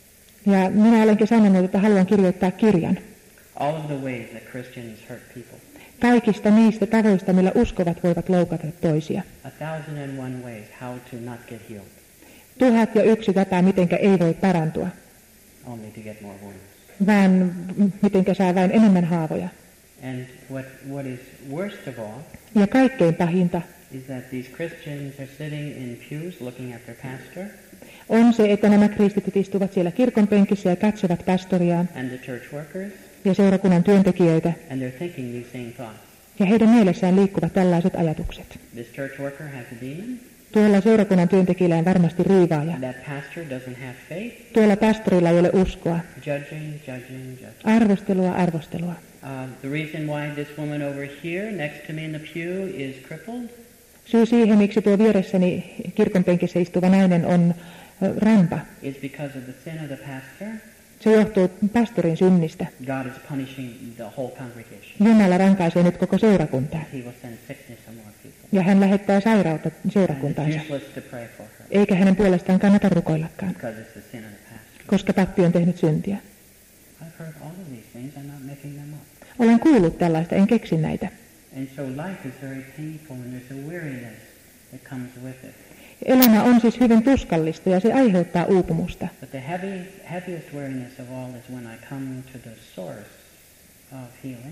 Ja minä olenkin sanonut, että haluan kirjoittaa kirjan. All of the ways that Christians hurt people. Kaikista niistä tavoista, millä uskovat voivat loukata toisia. A thousand and one ways how to not get healed. Tuhat ja yksi tapaa, mitenkä ei voi parantua, Only to get more wounds. vaan mitenkä saa vain enemmän haavoja. And what, what is worst of all Ja kaikkein pahinta is that these Christians are sitting in pews looking at their pastor on se, että nämä kristityt istuvat siellä kirkon penkissä ja katsovat pastoriaan and the church workers, ja seurakunnan työntekijöitä, and they're thinking these same thoughts. ja heidän mielessään liikkuvat tällaiset ajatukset. This church worker has a demon. Tuolla seurakunnan työntekijällä on varmasti riivaaja. That pastor doesn't have faith. Tuolla pastorilla ei ole uskoa. Judging, judging, judging. Arvostelua, arvostelua. Uh, the reason why this woman over here next to me in the pew is crippled Syy siihen, miksi tuo vieressäni kirkon penkissä istuva nainen on ö, rampa, is because of the sin of the pastor. se johtuu pastorin synnistä. God is punishing the whole congregation. Jumala rankaisee nyt koko seurakuntaa. He will send sickness among people. Ja hän lähettää sairautta And it's seurakuntaansa. useless to pray for her Eikä hänen puolestaan kannata rukoillakaan, because it's the sin of the pastor. koska pappi on tehnyt syntiä. I've heard all of these things. I'm not making them up. Olen kuullut tällaista, en keksi näitä. And so life is very painful and there's a weariness that comes with it. Elämä on siis hyvin tuskallista ja se aiheuttaa uupumusta. But the heavy, heaviest weariness of all is when I come to the source of healing.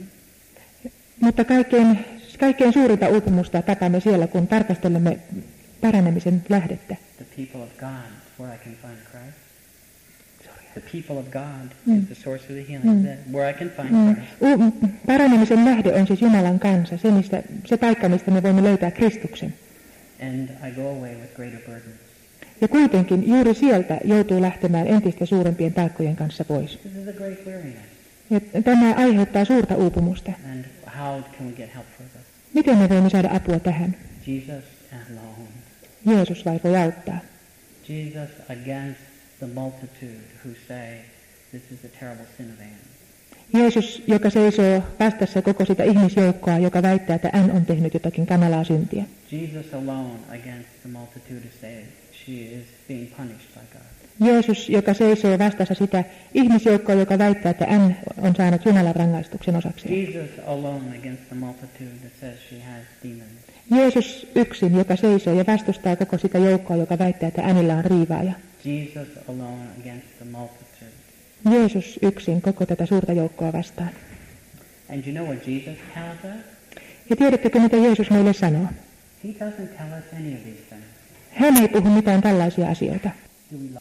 Mutta kaikkein, kaikkein suurinta uupumusta tapaamme siellä, kun tarkastelemme paranemisen lähdettä. The people of God, where I can find Christ. The people of God Mm. is the source of the healing, the, where I can find Mm. Christ. U- paranemisen lähde on siis Jumalan kansa, se, mistä, se paikka, mistä me voimme löytää Kristuksen. And I go away with greater burdens. Ja kuitenkin juuri sieltä joutuu lähtemään entistä suurempien taakkojen kanssa pois. This is a great weariness. Ja tämä aiheuttaa suurta uupumusta. And how can we get help for this? Miten me voimme saada apua tähän? Jesus alone. Jeesus vai voi auttaa? Jesus against the multitude who say, this is the terrible sin of Anne. Jeesus, joka seisoo vastassa koko sitä ihmisjoukkoa, joka väittää, että hän on tehnyt jotakin kamalaa syntiä. Jesus alone against the multitude who say she is being punished by God. Jeesus, joka seisoo vastassa sitä ihmisjoukkoa, joka väittää, että hän on saanut Jumalan rangaistuksen osakseen. Jesus alone against the multitude that says she has demons. Jeesus yksin, joka seisoo ja vastustaa koko sitä joukkoa, joka väittää, että hänellä on riivaaja. Jesus alone against the multitude. Jeesus yksin koko tätä suurta joukkoa vastaan. And you know what Jesus tells us? Ja tiedättekö, mitä Jeesus meille sanoo? He doesn't tell us any of these things. Hän ei puhu mitään tällaisia asioita. Do we love,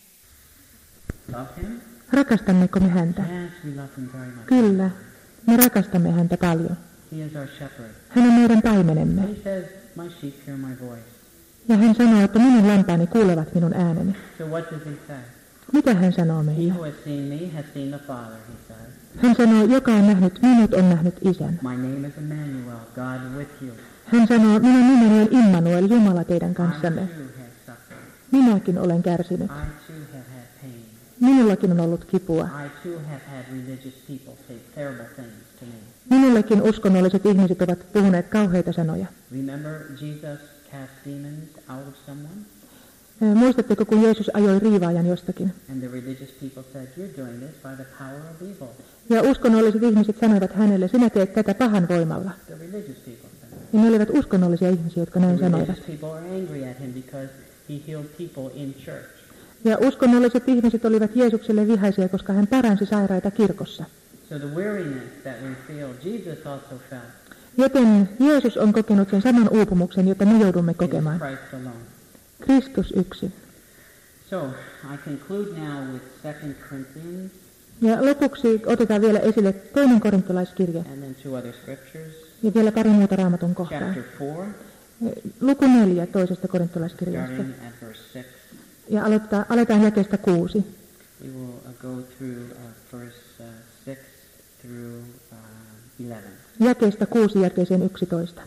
love him? Rakastammeko me häntä? Yes, we love him very much. Kyllä, me rakastamme häntä paljon. He is our shepherd. Hän on meidän paimenemme. And he says, my sheep hear my voice. Ja hän sanoo, että minun lampaani kuulevat minun ääneni. So what does he say? Mitä hän sanoo He meille? who has seen me has seen the Father, he says. Hän sanoo, joka on nähnyt minut, on nähnyt Isän. My name is Emmanuel, God with you. Hän sanoo, minun nimeni on Immanuel, Jumala teidän kanssanne. I too have suffered. Minäkin olen kärsinyt. I too have had pain. Minullakin on ollut kipua. I too have had religious people say terrible things to me. Minullekin uskonnolliset ihmiset ovat puhuneet kauheita sanoja. Remember Jesus cast demons out of someone? Muistatteko, kun Jeesus ajoi riivaajan jostakin? And the religious people said, you're doing this by the power of evil. Ja uskonnolliset ihmiset sanoivat hänelle, sinä teet tätä pahan voimalla. The religious people said. Ja ne olivat uskonnollisia ihmisiä, jotka näin The sanoivat. religious people are angry at him because he healed people in church. Ja uskonnolliset ihmiset olivat Jeesukselle vihaisia, koska hän paransi sairaita kirkossa. So the weariness that we feel, Jesus also felt. Joten Jeesus on kokenut sen saman uupumuksen, jota me joudumme It was kokemaan. Christ alone. Kristus yksin. So I conclude now with Second Corinthians Ja lopuksi otetaan vielä esille toinen korintolaiskirja and then two other scriptures. ja vielä pari muuta raamatun kohtaa. Chapter four, Luku neljä toisesta korintolaiskirjasta. starting at verse six. Ja aloittaa, aletaan jakeesta kuusi. We will uh, go through uh, verse uh, six through uh, eleven. Jakeesta kuusi jakeeseen yksitoista.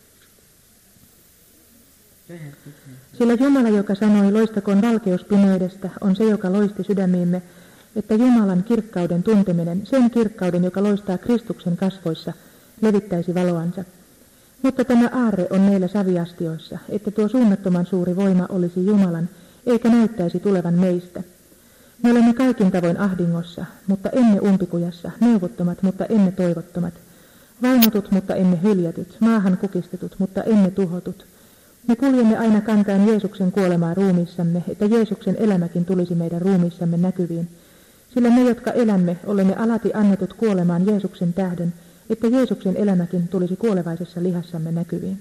Go ahead, keep going. Sillä Jumala, joka sanoi, loistakoon valkeus pimeydestä, on se, joka loisti sydämiimme, että Jumalan kirkkauden tunteminen, sen kirkkauden, joka loistaa Kristuksen kasvoissa, levittäisi valoansa. Mutta tämä aarre on meillä saviastioissa, että tuo suunnattoman suuri voima olisi Jumalan, eikä näyttäisi tulevan meistä. Me olemme kaikin tavoin ahdingossa, mutta emme umpikujassa, neuvottomat, mutta emme toivottomat, vainotut, mutta emme hyljätyt, maahan kukistetut, mutta emme tuhotut. Me kuljemme aina kantaen Jeesuksen kuolemaa ruumiissamme, että Jeesuksen elämäkin tulisi meidän ruumiissamme näkyviin. Sillä me, jotka elämme, olemme alati annetut kuolemaan Jeesuksen tähden, että Jeesuksen elämäkin tulisi kuolevaisessa lihassamme näkyviin.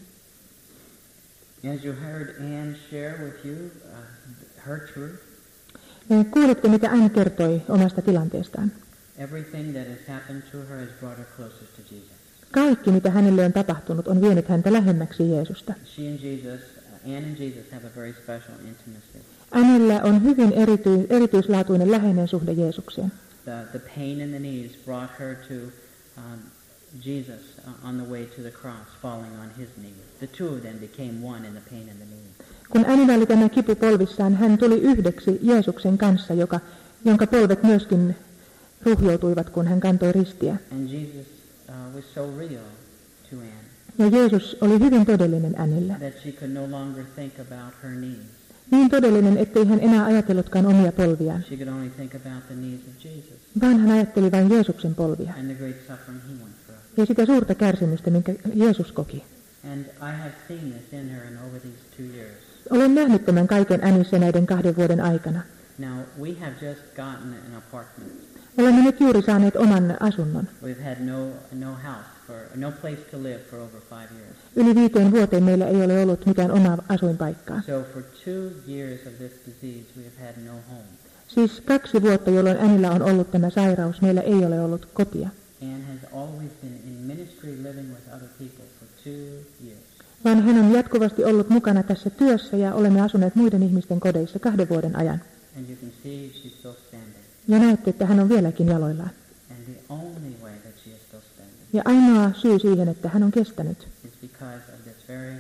As you heard Anne share with you uh, her truth, Kuulitte, mitä Anne kertoi omasta tilanteestaan. everything that has happened to her has brought her closer to Jesus. Kaikki, mitä hänelle on tapahtunut, on vienyt häntä lähemmäksi Jeesusta. She and Jesus, uh, Anne and Jesus have a very special intimacy. Annella on hyvin erity, erityislaatuinen läheinen suhde Jeesukseen. The, the pain in the knees brought her to um, Jesus uh, on the way to the cross, falling on his knees. The two of them became one in the pain in the knees. Kun Annilla oli tämä kipu polvissaan, hän tuli yhdeksi Jeesuksen kanssa, joka, jonka polvet myöskin ruhjoutuivat, kun hän kantoi ristiä. And Jesus uh, was so real to Anne Ja Jeesus oli hyvin todellinen Annille. that she could no longer think about her knees. Niin todellinen, ettei hän enää ajatellutkaan omia polviaan, She could only think about the knees of Jesus vaan hän ajatteli vain Jeesuksen polvia and the great suffering he went through. ja sitä suurta kärsimystä, minkä Jeesus koki. And I have seen this in her in over these two years. Olen nähnyt tämän kaiken Annissa näiden kahden vuoden aikana. Now, we have just gotten an apartment. Olemme nyt juuri saaneet oman asunnon. We've had no no house for no place to live for over five years. Yli viiteen vuoteen meillä ei ole ollut mitään omaa asuinpaikkaa. So for two years of this disease, we have had no home. Siis kaksi vuotta, jolloin Annilla on ollut tämä sairaus, meillä ei ole ollut kotia. Anne has always been in ministry living with other people for two years. Vaan hän on jatkuvasti ollut mukana tässä työssä ja olemme asuneet muiden ihmisten kodeissa kahden vuoden ajan. And you can see she's still standing. Ja näette, että hän on vieläkin jaloillaan. And the only way that she is still standing Ja ainoa syy siihen, että hän on kestänyt, is because of this very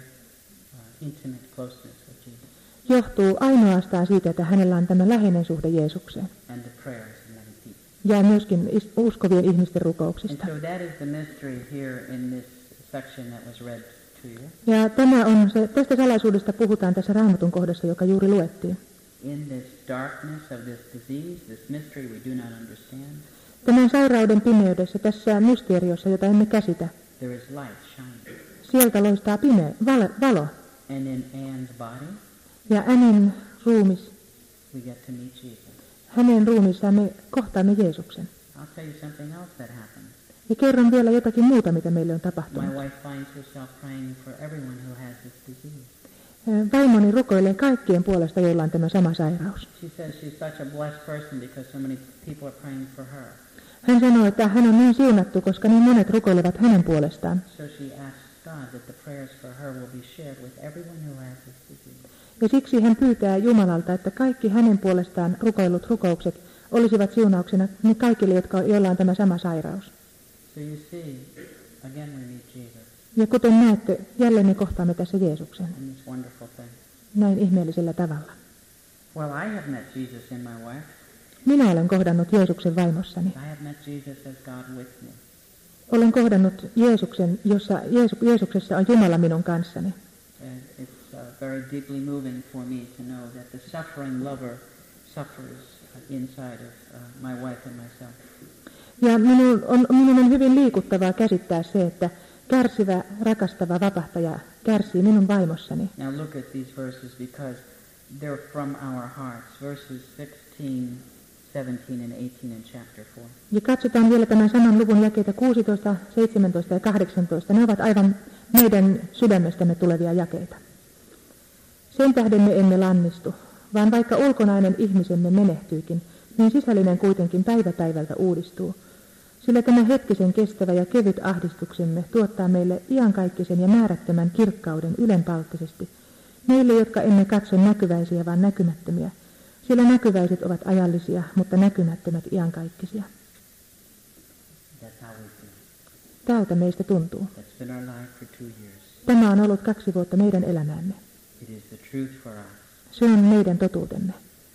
uh, intimate closeness with Jesus johtuu ainoastaan siitä, että hänellä on tämä läheinen suhde Jeesukseen. and the prayers of many people. Ja myöskin is- uskovien ihmisten And rukouksista. so that is the mystery here in this section that was read to you. Ja tämä on se, tästä salaisuudesta puhutaan tässä Raamatun kohdassa, joka juuri luettiin. In this darkness of this disease, this mystery we do not understand, Tämän sairauden pimeydessä, tässä mysteeriossa, jota emme käsitä, there is light shining. sieltä loistaa pime, valo, valo. And in Anne's body, Ja Annin ruumis, we get to meet Jesus. hänen ruumissaan me kohtaamme Jeesuksen. I'll tell you something else that happened. Ja kerron vielä jotakin muuta, mitä meille on My tapahtunut. wife finds herself praying for everyone who has this disease. Vaimoni rukoilee kaikkien puolesta, joilla on tämä sama sairaus. She says she's such a blessed person because so many people are praying for her. Hän sanoo, että hän on niin siunattu, koska niin monet rukoilevat hänen puolestaan. So she asks God that the prayers for her will be shared with everyone who has this disease. Ja siksi hän pyytää Jumalalta, että kaikki hänen puolestaan rukoillut rukoukset olisivat siunauksena niin kaikille, jotka, joilla on tämä sama sairaus. So you see, again we meet Jesus Ja kuten näette, jälleen me kohtaamme tässä Jeesuksen in this wonderful thing. näin ihmeellisellä tavalla. Well, I have met Jesus in my wife. Minä olen kohdannut Jeesuksen vaimossani. I have met Jesus as God with me. Olen kohdannut Jeesuksen, jossa Jeesu, Jeesuksessa on Jumala minun kanssani. And it's uh, very deeply moving for me to know that the suffering lover suffers inside of uh, my wife and myself. Ja minun on, minun on hyvin liikuttavaa käsittää se, että kärsivä, rakastava vapahtaja kärsii minun vaimossani. Now look at these verses because they're from our hearts. Verses sixteen, seventeen and eighteen in chapter four. Ja katsotaan vielä tämän saman luvun jakeita kuusitoista, seitsemäntoista ja kahdeksantoista. Ne ovat aivan meidän sydämestämme tulevia jakeita. Sen tähden me emme lannistu, vaan vaikka ulkonainen ihmisemme menehtyykin, niin sisällinen kuitenkin päivä päivältä uudistuu. Sillä tämä hetkisen kestävä ja kevyt ahdistuksemme tuottaa meille iankaikkisen ja määrättömän kirkkauden ylenpalttisesti, meille, jotka emme katso näkyväisiä, vaan näkymättömiä, sillä näkyväiset ovat ajallisia, mutta näkymättömät iankaikkisia. That's how we feel. Tältä meistä tuntuu. That's been our life for two years. Tämä on ollut kaksi vuotta meidän elämäämme. It is the truth for us. Se on meidän totuutemme.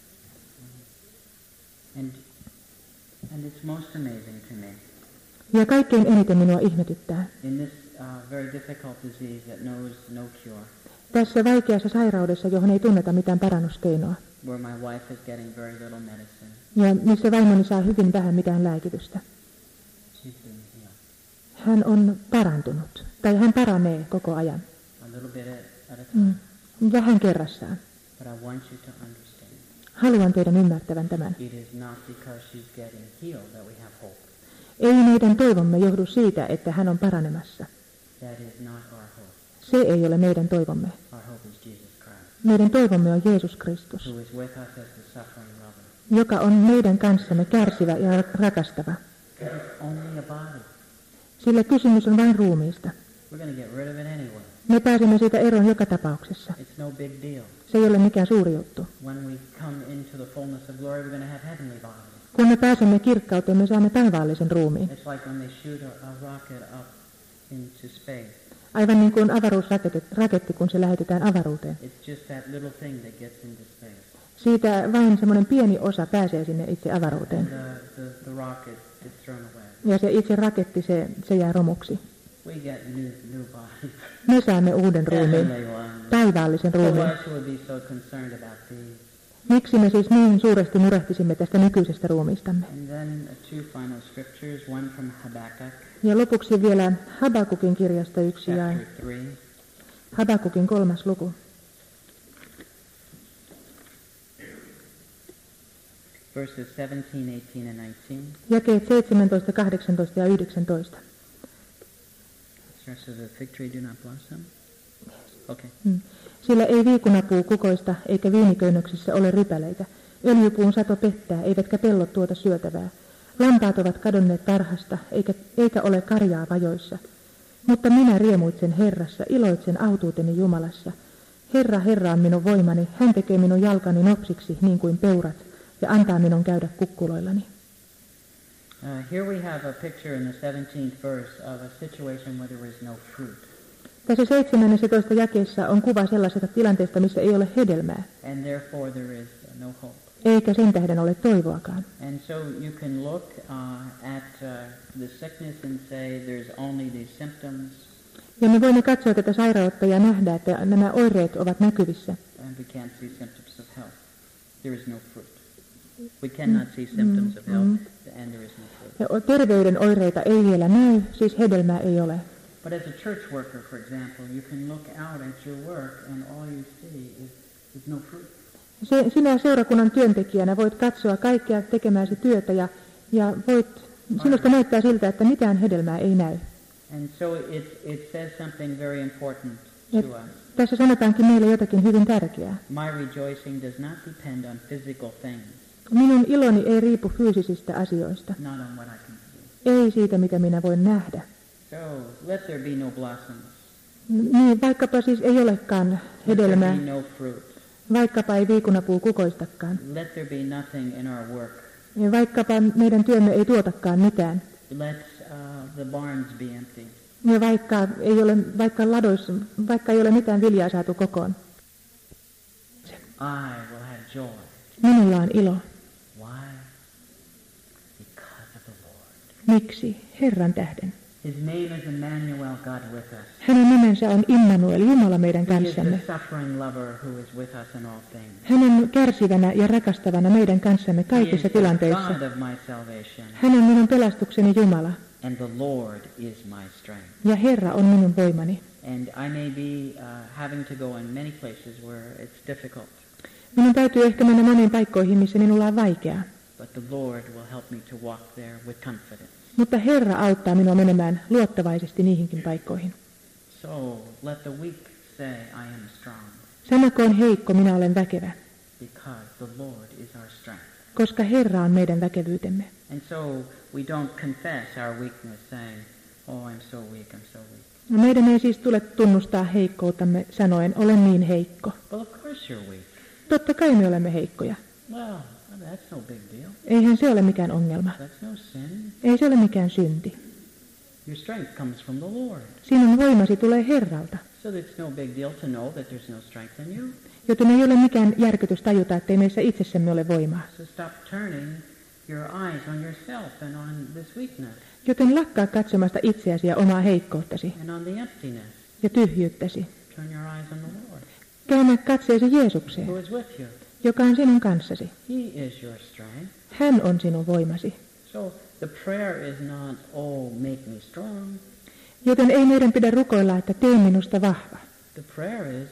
And and it's most amazing to me. Ja kaikkein eniten minua ihmetyttää. In this uh, very difficult disease that knows no cure, Tässä vaikeassa sairaudessa, johon ei tunneta mitään parannuskeinoa, where my wife is getting very little medicine, ja missä vaimoni saa hyvin vähän mitään lääkitystä. she's being healed. Hän on parantunut, tai hän paranee koko ajan, A little bit at, at a time. mm. vähän kerrassaan. But I want you to understand. Haluan teidän ymmärtävän tämän. It is not because she's getting healed that we have hope. Ei meidän toivomme johdu siitä, että hän on paranemassa. That is not our hope. Se ei ole meidän toivomme. Our hope is Jesus Christ, Meidän toivomme on Jeesus Kristus, who is with us as the suffering lover. joka on meidän kanssamme kärsivä ja rakastava. Because it's only a body. Sillä kysymys on vain ruumiista. We're going to get rid of it anyway. Me pääsemme siitä eroon joka tapauksessa. It's no big deal. Se ei ole mikään suuri juttu. When we come into the fullness of glory, we're going to have heavenly bodies. Kun me pääsemme kirkkauteen, me saamme taivaallisen ruumiin. It's like when they shoot a, a rocket up into space. Aivan niin kuin avaruusraketti, kun se lähetetään avaruuteen. It's just that little thing that gets into space. Siitä vain semmoinen pieni osa pääsee sinne itse avaruuteen. And the, the, the rocket gets thrown away. Ja se itse raketti, se, se jää romuksi. We get new, new bodies. Me saamme uuden ruumiin, Heavenly ones. taivaallisen So ruumiin. why should we be so concerned about these? Miksi me siis niin suuresti murehtisimme tästä nykyisestä ruumiistamme? And then uh, two final scriptures, one from Habakkuk, Ja lopuksi vielä Habakukin kirjasta yksi ja chapter three, Habakukin kolmas luku. verses seventeen, eighteen, and nineteen. Jakeet seitsemäntoista, kahdeksantoista ja yhdeksäntoista. Starts with the fig tree do not blossom. Okay. Hmm. Sillä ei viikunapuu kukoista, eikä viiniköynnöksissä ole rypäleitä. Öljypuun sato pettää, eivätkä pellot tuota syötävää. Lampaat ovat kadonneet tarhasta, eikä, eikä ole karjaa vajoissa. Mutta minä riemuitsen Herrassa, iloitsen autuuteni Jumalassa. Herra, Herra on minun voimani, hän tekee minun jalkani nopsiksi niin kuin peurat, ja antaa minun käydä kukkuloillani. Uh, here we have a picture in the seventeenth verse of a situation where there is no fruit. Tässä seitsemännessä jakeessa on kuva sellaisesta tilanteesta, missä ei ole hedelmää, And therefore there is uh, no hope. eikä sen tähden ole toivoakaan. And so you can look uh, at uh, the sickness and say there's only these symptoms, Ja me voimme katsoa tätä sairautta ja nähdä, että nämä oireet ovat näkyvissä. and we can't see symptoms of health. There is no fruit. We cannot see symptoms of health, and there is no fruit. Ja terveyden oireita ei vielä näy, siis hedelmää ei ole. But as a church worker, for example, you can look out at your work and all you see is, is no fruit. Se, sinä seurakunnan työntekijänä voit katsoa kaikkea tekemääsi työtä ja, ja voit, sinusta näyttää siltä, että mitään hedelmää ei näy. And so it, it says something very important Ja to us. tässä sanotaankin meille jotakin hyvin tärkeää. My rejoicing does not depend on physical things, Minun iloni ei riipu fyysisistä asioista, not on what I can see. ei siitä, mitä minä voin nähdä. So let there be no blossoms. Niin, vaikkapa siis ei olekaan Let there hedelmää, be no fruit. vaikkapa ei viikunapuu kukoistakaan. Let there be nothing in our work Ja vaikkapa meidän työmme ei tuotakaan mitään. Let uh, the barns be empty. Ja vaikka ei ole, vaikka ladoissa, vaikka ei ole mitään viljaa saatu kokoon. I will have joy. Minulla on ilo. Why? Because of the Lord. Miksi? Herran tähden. His name is Emmanuel, God with us. Hänen nimensä on Immanuel, Jumala meidän He is kanssamme. the suffering lover who is with us in all things. Hän on kärsivänä ja rakastavana meidän kanssamme He is kaikissa the tilanteissa. God of my salvation. Hän on minun pelastukseni Jumala, And the Lord is my strength. ja Herra on minun voimani. And I may be uh, having to go in many places where it's difficult. Minun täytyy ehkä mennä moniin paikkoihin, missä minulla on vaikeaa. But the Lord will help me to walk there with confidence. Mutta Herra auttaa minua menemään luottavaisesti niihinkin paikkoihin. So let the weak say, I am strong, Sanokoon heikko, minä olen väkevä, because the Lord is our strength. koska Herra on meidän väkevyytemme. And so we don't confess our weakness saying, oh, I'm so weak, I'm so weak. No, meidän ei siis tule tunnustaa heikkoutamme sanoen, olen niin heikko. Well, of course you're weak. Totta kai me olemme heikkoja. Well, that's no big deal. Eihän se ole mikään ongelma. That's no sin. Ei se ole mikään synti. Your strength comes from the Lord. Sinun voimasi tulee Herralta. So it's no big deal to know that there's no strength in you. Joten ei ole mikään järkytys tajuta, ettei meissä itsessämme ole voimaa. So stop turning your eyes on yourself and on this weakness Joten lakkaa katsomasta itseäsi ja omaa heikkouttasi and on the emptiness. ja tyhjyyttäsi. Turn your eyes on the Lord, Käännä katseesi Jeesukseen, who is with you. joka on sinun kanssasi. He is your strength. Hän on sinun voimasi. So the prayer is not, oh, make me strong. Joten ei meidän pidä rukoilla, että tee minusta vahva, The prayer is,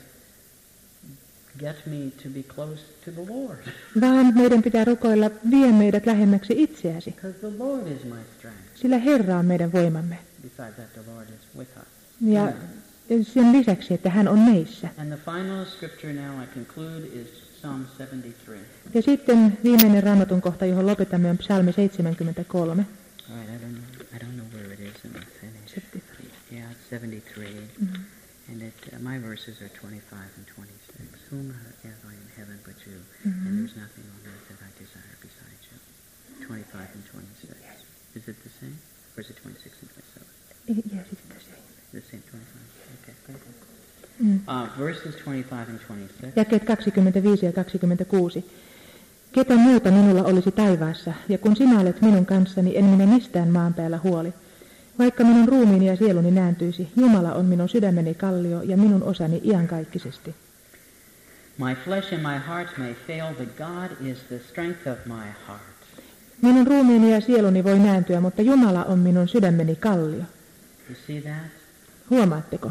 get me to be close to the Lord, vaan meidän pitää rukoilla, vie meidät lähemmäksi itseäsi, because the Lord is my strength. sillä Herra on meidän voimamme. Besides that, the Lord is with us. Ja sen lisäksi, että hän on meissä. And the final scripture now I conclude is Psalm seventy-three. Ja sitten viimeinen Raamatun kohta, johon lopetamme, on Psalmi seitsemänkymmentäkolme. All right, I don't know, I don't know where it is in the finish. Yeah, it's seventy-three. Mm-hmm. And it, uh, my verses are twenty-five and twenty-six. Whom have I in heaven but you? Mm-hmm. And there's nothing on earth that I desire besides you. twenty-five and twenty-six. Is it the same? Or is it twenty-six and twenty-seven? Ja sitten se. The same, twenty-five. Okay, thank you. Mm. Uh, verses twenty-five and twenty-six. Jakeet kaksikymmentäviisi ja kaksikymmentäkuusi. Ketä muuta minulla olisi taivaassa, ja kun sinä olet minun kanssani, en minä mistään maan päällä huoli. Vaikka minun ruumiini ja sieluni nääntyisi, Jumala on minun sydämeni kallio ja minun osani iankaikkisesti. My flesh and my heart may fail, but God is the strength of my heart. Minun ruumiini ja sieluni voi nääntyä, mutta Jumala on minun sydämeni kallio. You see that? Huomaatteko?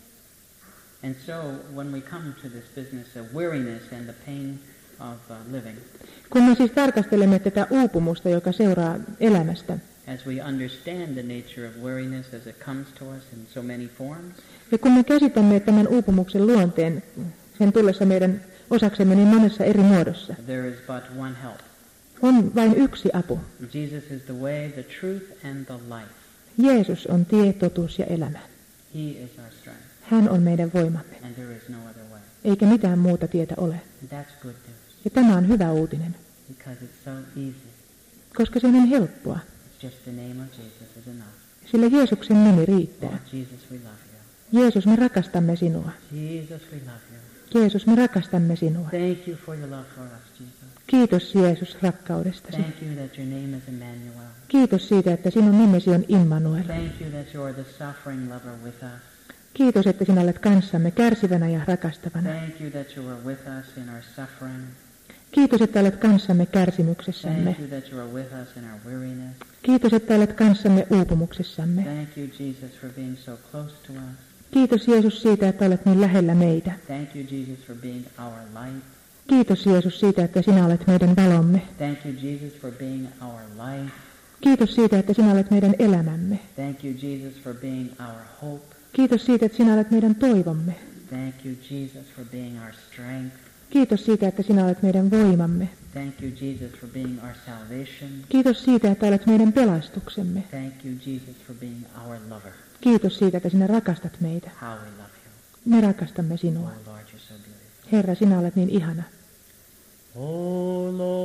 And so when we come to this business of weariness and the pain of uh, living, Kun me siis tarkastelemme tätä uupumusta, joka seuraa elämästä, as we understand the nature of weariness as it comes to us in so many forms, ja kun me käsitämme tämän uupumuksen luonteen, sen tullessa meidän osaksemme niin monessa eri muodossa, there is but one help. on vain yksi apu. Jesus is the way, the truth, and the life. Jeesus on tie, totuus ja elämä. He is our strength, Hän on meidän voimamme, and there is no other way. eikä mitään muuta tietä ole. And that's good news, Ja tämä on hyvä uutinen, because it's so easy. koska se on niin helppoa, It's just the name of Jesus is enough. sillä Jeesuksen nimi riittää. Lord Jesus, we love you. Jeesus, me rakastamme sinua. Jesus, we love you. Jeesus, me rakastamme sinua. Thank you for your love for us, Jesus. Kiitos Jeesus rakkaudestasi. Thank you that your name is Emmanuel. Kiitos siitä, että sinun nimesi on Immanuel. Thank you that you are the suffering lover with us. Kiitos, että sinä olet kanssamme kärsivänä ja rakastavana. Thank you that you are with us in our suffering. Kiitos, että olet kanssamme kärsimyksessämme. Thank you that you are with us in our weariness. Kiitos, että olet kanssamme uupumuksessamme. Thank you, Jesus, for being so close to us. Kiitos Jeesus siitä, että olet niin lähellä meitä. Thank you, Jesus, for being our light. Kiitos Jeesus siitä, että sinä olet meidän valomme. Thank you, Jesus, for being our life. Kiitos siitä, että sinä olet meidän elämämme. Thank you, Jesus, for being our hope. Kiitos siitä, että sinä olet meidän toivomme. Thank you, Jesus, for being our strength. Kiitos siitä, että sinä olet meidän voimamme. Thank you, Jesus, for being our salvation. Kiitos siitä, että olet meidän pelastuksemme. Thank you, Jesus, for being our lover. Kiitos siitä, että sinä rakastat meitä. How we love you. Me rakastamme sinua. Oh, Lord, you're so beautiful. Herra, sinä olet niin ihana. Oh, Lord.